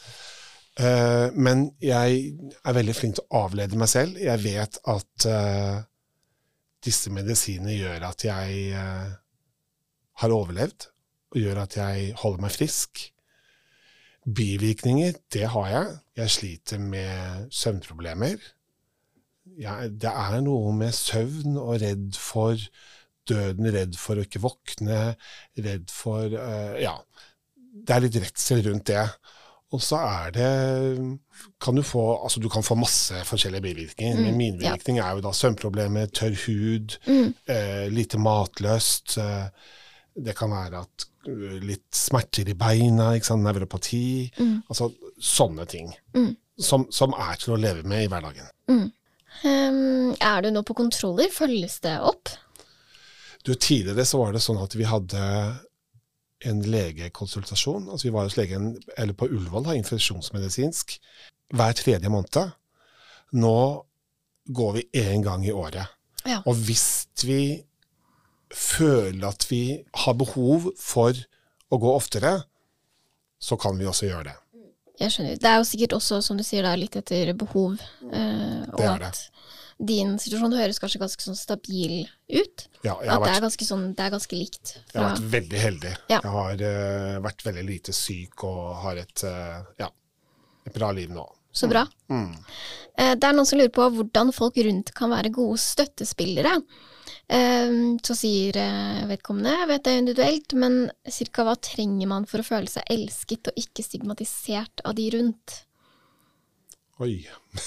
Uh, men jeg er veldig flink til å avlede meg selv. Jeg vet at uh, disse medisinene gjør at jeg uh, har overlevd, og gjør at jeg holder meg frisk. Bivirkninger, det har jeg. Jeg sliter med søvnproblemer. Jeg, det er noe med søvn og redd for døden, redd for å ikke våkne, redd for, uh, ja, det er litt redsel rundt det. Og så er det, kan du få, altså du kan få masse forskjellige bivirkninger, mm, men min bivirkning ja. er jo da søvnproblemer, tørr hud, mm. uh, lite matløst, uh, det kan være at uh, litt smerter i beina, ikke sant, nevropati, mm. altså sånne ting, mm. som, som er til å leve med i hverdagen. Mm. Um, er du nå på kontroller? Følges det opp? Du, tidligere så var det sånn at vi hadde en legekonsultasjon, altså vi var hos legen, eller på Ullevål, infeksjonsmedisinsk, hver tredje måned. Nå går vi en gang i året. Ja. Og hvis vi føler at vi har behov for å gå oftere, så kan vi også gjøre det. Jeg skjønner. Det er jo sikkert også, som du sier, da, litt etter behov. Eh, og det er det. At din situasjon høres kanskje ganske sånn stabil ut. Ja, jeg at har vært, det er ganske sånn, det er ganske likt. Fra... Jeg har vært veldig heldig. Ja. Jeg har uh, vært veldig lite syk og har et, uh, ja, et bra liv nå. Så bra. Mm. Mm. Eh, det er noen som lurer på hvordan folk rundt kan være gode støttespillere. Eh, så sier eh, vedkommende, jeg vet det er individuelt, men cirka hva trenger man for å føle seg elsket og ikke stigmatisert av de rundt? Oi.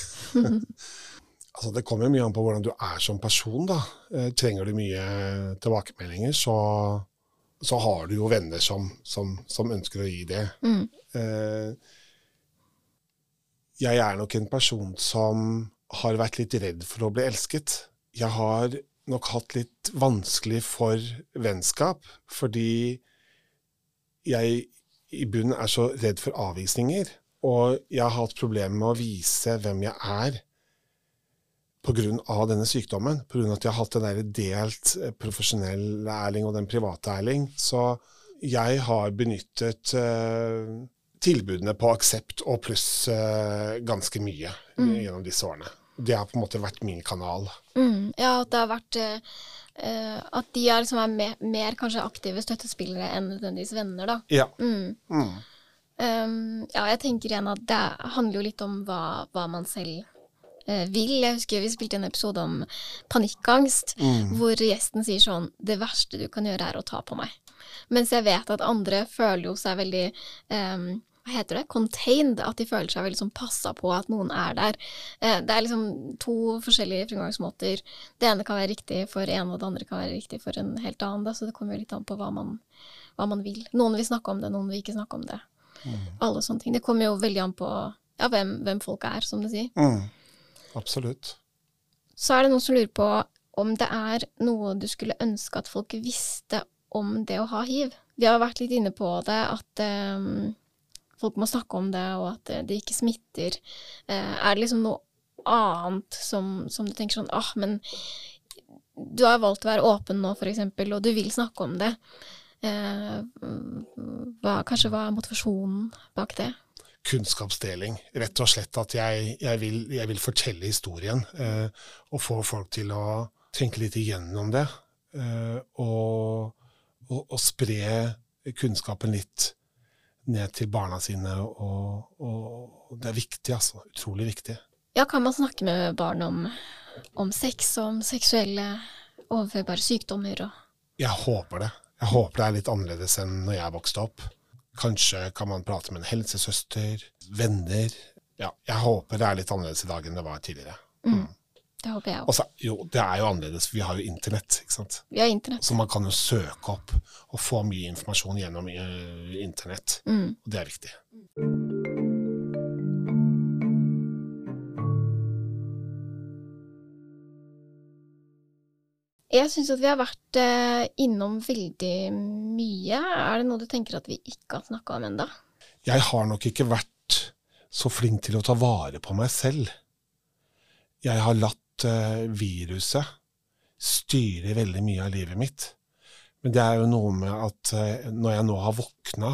Altså, det kommer mye an på hvordan du er som person, da. Eh, trenger du mye tilbakemeldinger, så, så har du jo venner som, som, som ønsker å gi det. Mm. Eh, jeg er nok en person som har vært litt redd for å bli elsket. Jeg har nok hatt litt vanskelig for vennskap, fordi jeg i bunnen er så redd for avvisninger, og jeg har hatt problemer med å vise hvem jeg er, på grunn av denne sykdommen, på grunn av at jeg har hatt den der delt profesjonelle Erling og den private Erling. Så jeg har benyttet uh, tilbudene på Aksept og pluss uh, ganske mye mm. gjennom disse årene. Det har på en måte vært min kanal. Mm. Ja, at det har vært uh, at de er, liksom er mer, mer kanskje aktive støttespillere enn nødvendigvis venner, da. Ja. Mm. Mm. Um, ja, jeg tenker igjen at det handler jo litt om hva, hva man selv vil. Jeg husker vi spilte en episode om panikkangst, mm. hvor gjesten sier sånn, det verste du kan gjøre er å ta på meg. Mens jeg vet at andre føler jo seg veldig, um, hva heter det, contained, at de føler seg veldig sånn passet på at noen er der. Uh, det er liksom to forskjellige fremgangsmåter. Det ene kan være riktig for en, og det andre kan være riktig for en helt annen, da. Så det kommer jo litt an på hva man, hva man vil. Noen vil snakke om det, noen vil ikke snakke om det. Mm. Alle sånne ting. Det kommer jo veldig an på ja, hvem, hvem folk er, som du sier. Mm. Absolutt. Så er det noen som lurer på om det er noe du skulle ønske at folk visste om det å ha hiv. Vi har vært litt inne på det, at um, folk må snakke om det, og at det ikke smitter. Uh, er det liksom noe annet som, som du tenker sånn, ah, men du har valgt å være åpen nå, for eksempel, og du vil snakke om det. Uh, hva, kanskje hva er motivasjonen bak det? Kunnskapsdeling. Rett og slett at jeg, jeg, vil, jeg vil fortelle historien eh, og få folk til å tenke litt igjennom det eh, og, og, og spre kunnskapen litt ned til barna sine, og, og det er viktig, altså, utrolig viktig. Ja, kan man snakke med barn om, om sex, om seksuelle overførbare sykdommer? Og... Jeg håper det. Jeg håper det er litt annerledes enn når jeg vokste opp. Kanskje kan man prate med en helsesøster, venner. Ja, jeg håper det er litt annerledes i dag enn det var tidligere. Mm. Det håper jeg også. også. Jo, det er jo annerledes, vi har jo internett, ikke sant? Vi har internett. Så man kan jo søke opp og få mye informasjon gjennom uh, internett. Mm. Og det er viktig. Jeg synes at vi har vært eh, innom veldig mye. Er det noe du tenker at vi ikke har snakket om enda? Jeg har nok ikke vært så flink til å ta vare på meg selv. Jeg har latt eh, viruset styre veldig mye av livet mitt. Men det er jo noe med at eh, når jeg nå har våkna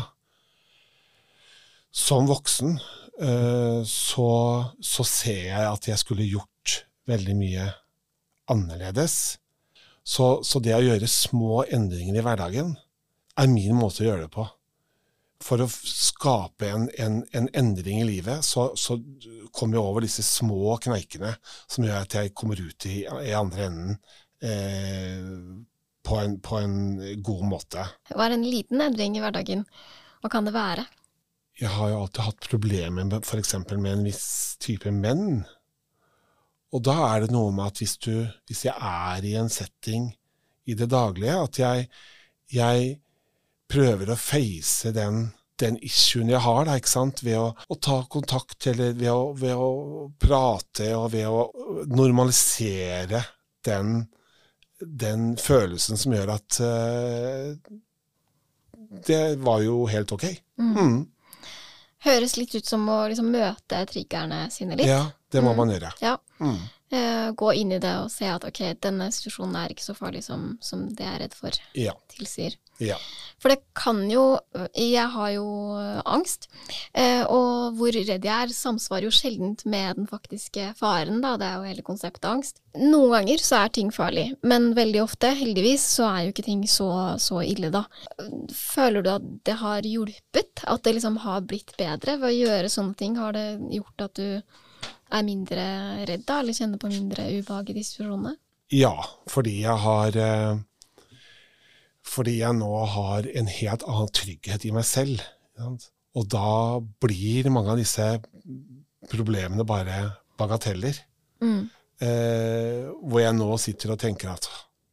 som voksen, eh, så, så ser jeg at jeg skulle gjort veldig mye annerledes. Så, så det å gjøre små endringer i hverdagen er min måte å gjøre det på. For å skape en, en, en endring i livet, så, så kommer jeg over disse små kneikene som gjør at jeg kommer ut i, i andre enden eh, på, en, på en god måte. Hva er en liten endring i hverdagen? Hva kan det være? Jeg har jo alltid hatt problemer med, for eksempel med en viss type menn. Og da er det noe med at hvis, du, hvis jeg er i en setting i det daglige, at jeg, jeg prøver å face den, den issuen jeg har, da, ikke sant? Ved å, å ta kontakt, eller ved å, ved å prate, og ved å normalisere den, den følelsen som gjør at uh, det var jo helt ok. Mm. Mm. Høres litt ut som å liksom, møte triggerne sine litt. Ja, det må mm. man gjøre. Ja. Mm. Uh, gå inn i det og se at ok, denne situasjonen er ikke så farlig som, som det jeg er redd for Ja. tilsier. Ja. For det kan jo, jeg har jo angst, uh, og hvor redd jeg er samsvarer jo sjeldent med den faktiske faren, da. Det er jo hele konseptet angst. Noen ganger så er ting farlig, men veldig ofte, heldigvis, så er jo ikke ting så, så ille da. Føler du at det har hjulpet? At det liksom har blitt bedre ved å gjøre sånne ting? Har det gjort at du er mindre redd da, eller kjenner på mindre ubehag i disse situasjonene? Ja, fordi jeg har eh, fordi jeg nå har en helt annen trygghet i meg selv. Sant? Og da blir mange av disse problemene bare bagateller. Mm. Eh, hvor jeg nå sitter og tenker at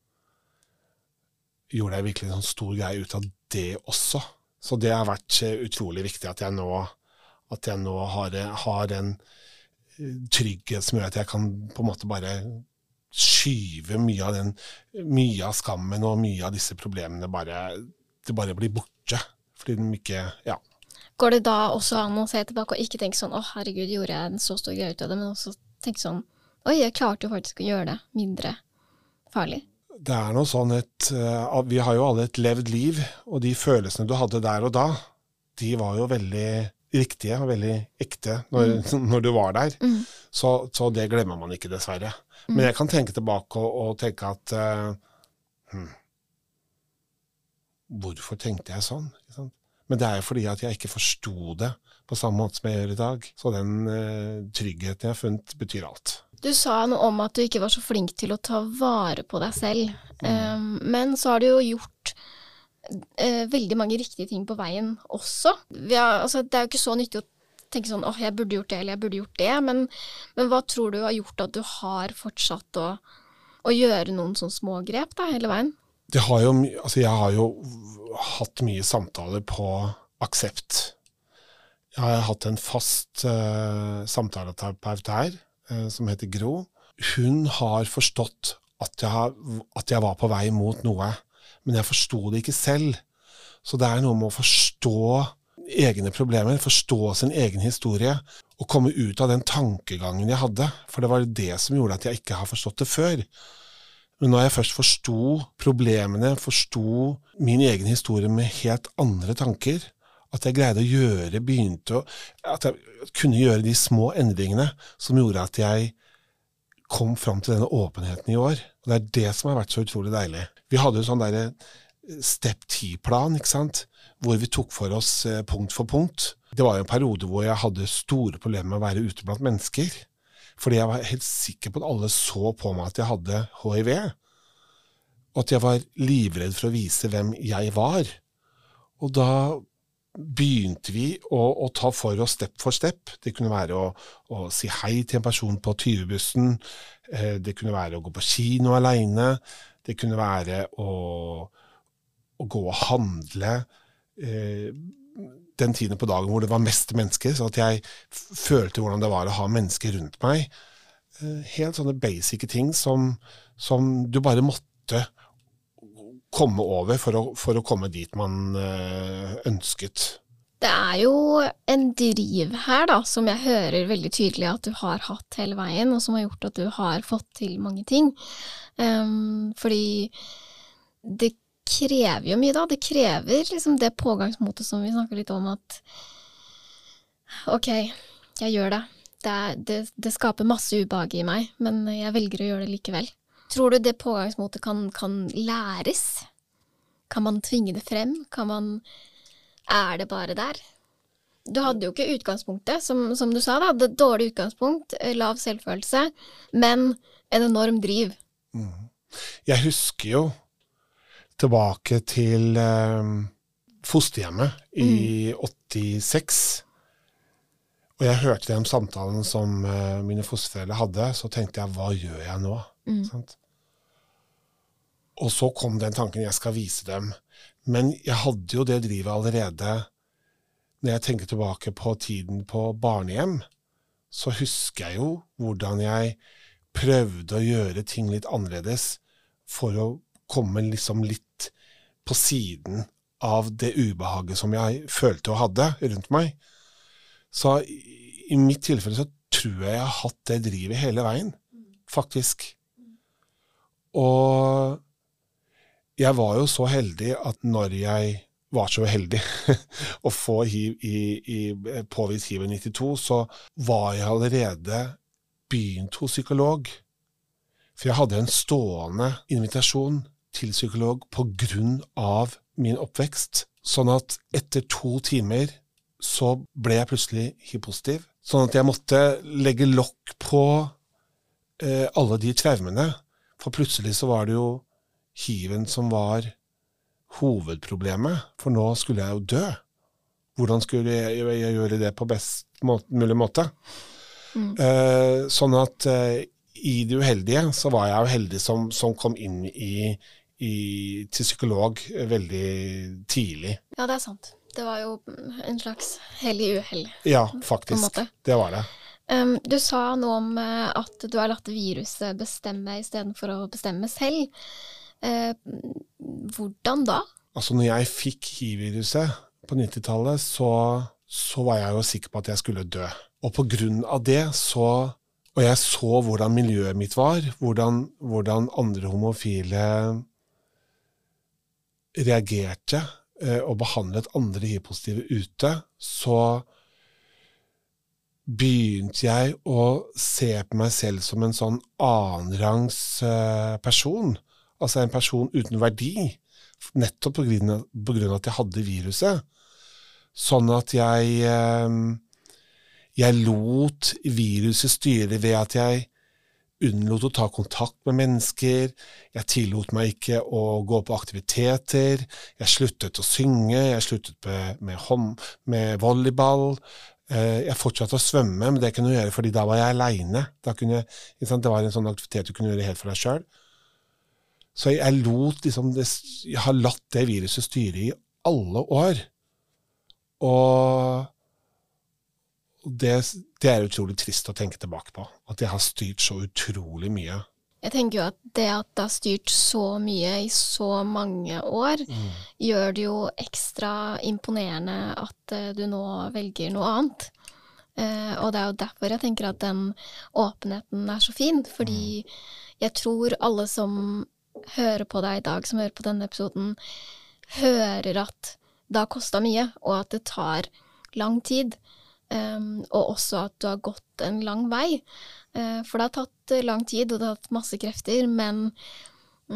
gjorde jeg virkelig en sånn stor greie ut av det også? Så det har vært utrolig viktig at jeg nå, at jeg nå har, har en trygghet som gjør at jeg kan på en måte bare skyve mye av den, mye av skammen og mye av disse problemene bare, det bare blir borte. Fordi de ikke, ja. Går det da også an å se tilbake og ikke tenke sånn, åh herregud, gjorde jeg en så stor greie ut av det, men også tenke sånn, oi, jeg klarte jo faktisk å gjøre det mindre farlig. Det er noe sånn et, uh, vi har jo alle et levd liv, og de følelsene du hadde der og da, de var jo veldig riktige og veldig ekte når, mm. når du var der. Mm. Så, så det glemmer man ikke dessverre. Mm. Men jeg kan tenke tilbake og, og tenke at uh, hmm, hvorfor tenkte jeg sånn? Men det er jo fordi at jeg ikke forsto det på samme måte som jeg gjør i dag. Så den uh, tryggheten jeg har funnet betyr alt. Du sa noe om at du ikke var så flink til å ta vare på deg selv. Mm. Um, men så har du jo gjort Uh, veldig mange riktige ting på veien også. Vi har, altså, det er jo ikke så nyttig å tenke sånn, åh, jeg burde gjort det, eller jeg burde gjort det, men, men hva tror du har gjort at du har fortsatt å, å gjøre noen sånne små grep da, hele veien? Det har jo, altså, jeg har jo hatt mye samtaler på aksept. Jeg har hatt en fast uh, samtaleterapeut her, uh, som heter Gro. Hun har forstått at jeg, har, at jeg var på vei mot noe, men jeg forstod det ikke selv. Så det er noe med å forstå egne problemer, forstå sin egen historie, og komme ut av den tankegangen jeg hadde. For det var det som gjorde at jeg ikke har forstått det før. Men når jeg først forstod problemene, forstod min egen historie med helt andre tanker, at jeg greide å gjøre, begynte å, at jeg kunne gjøre de små endringene som gjorde at jeg kom fram til denne åpenheten i år. Og det er det som har vært så utrolig deilig. Vi hadde jo sånn der step ti-plan, ikke sant? Hvor vi tok for oss punkt for punkt. Det var jo en periode hvor jeg hadde store problemer med å være ute blant mennesker. Fordi jeg var helt sikker på at alle så på meg at jeg hadde H I V. Og at jeg var livredd for å vise hvem jeg var. Og da begynte vi å, å ta for oss step for step. Det kunne være å, å si hei til en person på tyvebussen. Det kunne være å gå på kino alene. Det kunne være å, å gå og handle eh, den tiden på dagen hvor det var mest mennesker, så at jeg følte hvordan det var å ha mennesker rundt meg. Helt sånne basic ting som, som du bare måtte komme over for å, for å komme dit man ønsket. Det er jo en driv her da, som jeg hører veldig tydelig at du har hatt hele veien, og som har gjort at du har fått til mange ting. Um, fordi det krever jo mye da, det krever liksom det pågangsmotet som vi snakker litt om at ok, jeg gjør det. Det, det, det skaper masse ubehag i meg, men jeg velger å gjøre det likevel. Tror du det pågangsmotet kan, kan læres? Kan man tvinge det frem? Kan man, er det bare der? Du hadde jo ikke utgangspunktet, som, som du sa da, det dårlig utgangspunkt, lav selvfølelse, men en enorm driv. Mm. Jeg husker jo tilbake til eh, fosterhjemmet i mm. åttiseks. Og jeg hørte den samtalen som eh, mine fosterforeldre hadde, så tenkte jeg, hva gjør jeg nå? Mm. Sant? Og så kom den tanken, jeg skal vise dem. Men jeg hadde jo det drivet allerede. Når jeg tenker tilbake på tiden på barnehjem, så husker jeg jo hvordan jeg prøvde å gjøre ting litt annerledes for å komme liksom litt på siden av det ubehaget som jeg følte og hadde rundt meg. Så i, i mitt tilfelle så tror jeg jeg har hatt det drivet hele veien, faktisk. Og jeg var jo så heldig at når jeg var så heldig å få hiv i, i, påvist hiv i nittito, så var jeg allerede begynt hos psykolog. For jeg hadde en stående invitasjon til psykolog på grunn av min oppvekst. Sånn at etter to timer så ble jeg plutselig hiv-positiv. Sånn at jeg måtte legge lokk på eh, alle de traumene. For plutselig så var det jo hiven som var hovedproblemet. For nå skulle jeg jo dø. Hvordan skulle jeg, jeg gjøre det på best måte, mulig måte? Mm. Eh, sånn at eh, i det uheldige så var jeg jo heldig som, som kom inn i I, til psykolog veldig tidlig. Ja, det er sant. Det var jo en slags hellig uheld. Ja, faktisk. Det var det. Um, du sa noe om uh, at du har latt viruset bestemme i stedet for å bestemme selv. Uh, hvordan da? Altså, når jeg fikk hiv-viruset på nittitallet, så, så var jeg jo sikker på at jeg skulle dø. Og på grunn av det så, og jeg så hvordan miljøet mitt var, hvordan, hvordan andre homofile reagerte eh, og behandlet andre hiv-positive ute, så begynte jeg å se på meg selv som en sånn annenrangs eh, person. Altså en person uten verdi, nettopp på grunn av, på grunn av at jeg hadde viruset. Sånn at jeg, eh, jeg lot viruset styre ved at jeg unnlot å ta kontakt med mennesker, jeg tillot meg ikke å gå på aktiviteter, jeg sluttet å synge, jeg sluttet med, med, hånd, med volleyball, jeg fortsatte å svømme, men det kunne jeg gjøre fordi da var jeg alene. Da kunne, det var en sånn aktivitet du kunne gjøre helt for deg selv. Så jeg lot liksom, det, jeg har latt det viruset styre i alle år, og Det, det er utrolig trist å tenke tilbake på, at jeg har styrt så utrolig mye. Jeg tenker jo at det at det har styrt så mye i så mange år, mm. gjør det jo ekstra imponerende at uh, du nå velger noe annet. Uh, og det er jo derfor jeg tenker at den åpenheten er så fin, fordi mm. jeg tror alle som hører på deg i dag, som hører på denne episoden, hører at det har kostet mye, og at det tar lang tid. Um, og også at du har gått en lang vei. Uh, for det har tatt lang tid, og det har tatt masse krefter, men um,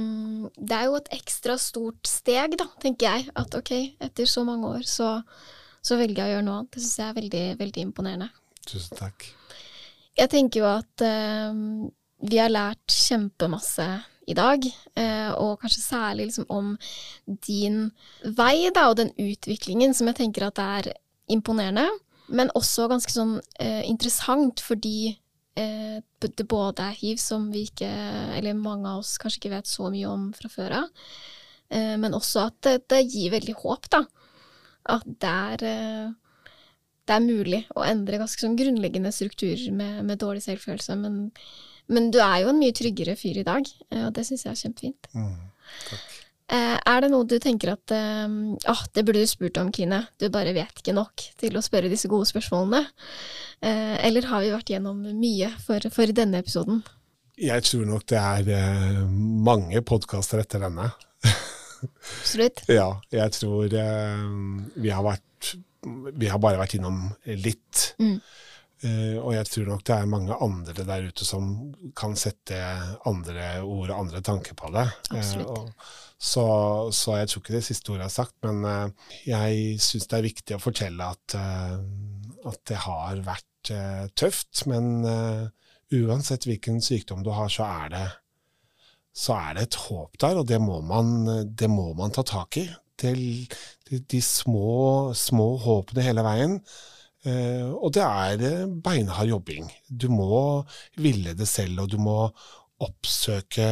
det er jo et ekstra stort steg, da, tenker jeg, at ok, etter så mange år, så, så velger jeg å gjøre noe annet. Det synes jeg er veldig, veldig imponerende. Tusen takk. Jeg tenker jo at uh, vi har lært kjempemasse i dag, uh, og kanskje særlig liksom om din vei da, og den utviklingen som jeg tenker at er imponerende, men også ganske sånn uh, interessant, fordi uh, det både er H I V som vi ikke, eller mange av oss kanskje ikke vet så mye om fra før av, uh, men også at det, det gir veldig håp da, at det er... Uh, Det er mulig å endre ganske sånn grunnleggende strukturer med, med dårlig selvfølelse, men, men du er jo en mye tryggere fyr i dag, og det synes jeg er kjempefint. Mm, takk. Eh, er det noe du tenker at, eh, ah, det burde du spurt om, Kine, du bare vet ikke nok til å spørre disse gode spørsmålene, eh, eller har vi vært gjennom mye for, for denne episoden? Jeg tror nok det er eh, mange podcaster etter denne. Absolutt. Ja, jeg tror eh, vi har vært vi har bare vært innom litt, mm. uh, og jeg tror nok det er mange andre der ute som kan sette andre ord og andre tanker på det. Absolutt. Uh, og, så, så jeg tror ikke det siste ordet er sagt, men uh, jeg synes det er viktig å fortelle at, uh, at det har vært uh, tøft, men uh, uansett hvilken sykdom du har, så er det, så er det et håp der, og det må man, det må man ta tak i. Til de, de små, små håpene hele veien. Eh, og det er beinhard jobbing. Du må ville det selv, og du må oppsøke,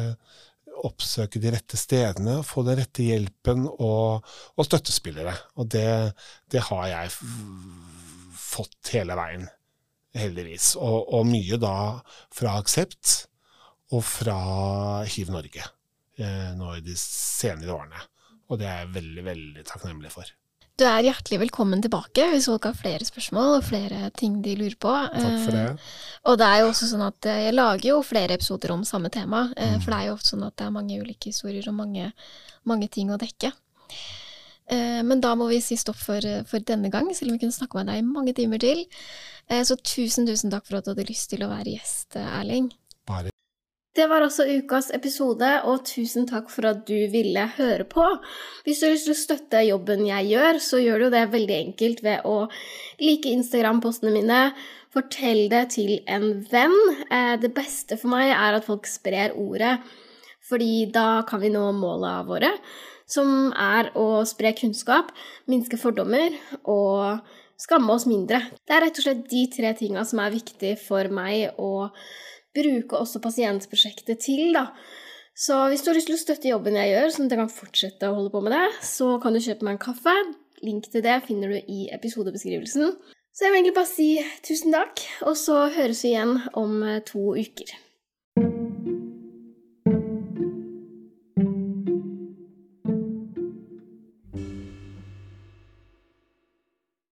oppsøke de rette stedene, få den rette hjelpen og, og støttespillere. Og det, det har jeg f- fått hele veien, heldigvis. Og, og mye da fra Aksept og fra H I V Norge eh, nå i de senere årene. Og det er jeg veldig, veldig takknemlig for. Du er hjertelig velkommen tilbake hvis folk har flere spørsmål og flere ting de lurer på. Takk for det. Eh, og det er jo også sånn at jeg lager jo flere episoder om samme tema, eh, mm. for det er jo ofte sånn at det er mange ulike historier og mange, mange ting å dekke. Eh, men da må vi si stopp for, for denne gang, selv om vi kunne snakke med deg i mange timer til. Eh, så tusen, tusen takk for at du hadde lyst til å være gjest, Erling. Bare. Det var også ukas episode, og tusen takk for at du ville høre på. Hvis du har lyst til å støtte jobben jeg gjør, så gjør du det veldig enkelt ved å like Instagram-postene mine, fortell det til en venn. Det beste for meg er at folk sprer ordet, fordi da kan vi nå målene våre, som er å spre kunnskap, minske fordommer og skamme oss mindre. Det er rett og slett de tre tingene som er viktige for meg å bruke også pasientprosjektet til, da. Så hvis du har lyst til å støtte jobben jeg gjør, sånn at jeg kan fortsette å holde på med det, så kan du kjøpe meg en kaffe. Link til det finner du i episodebeskrivelsen. Så jeg vil egentlig bare si tusen takk, og så høres vi igjen om to uker.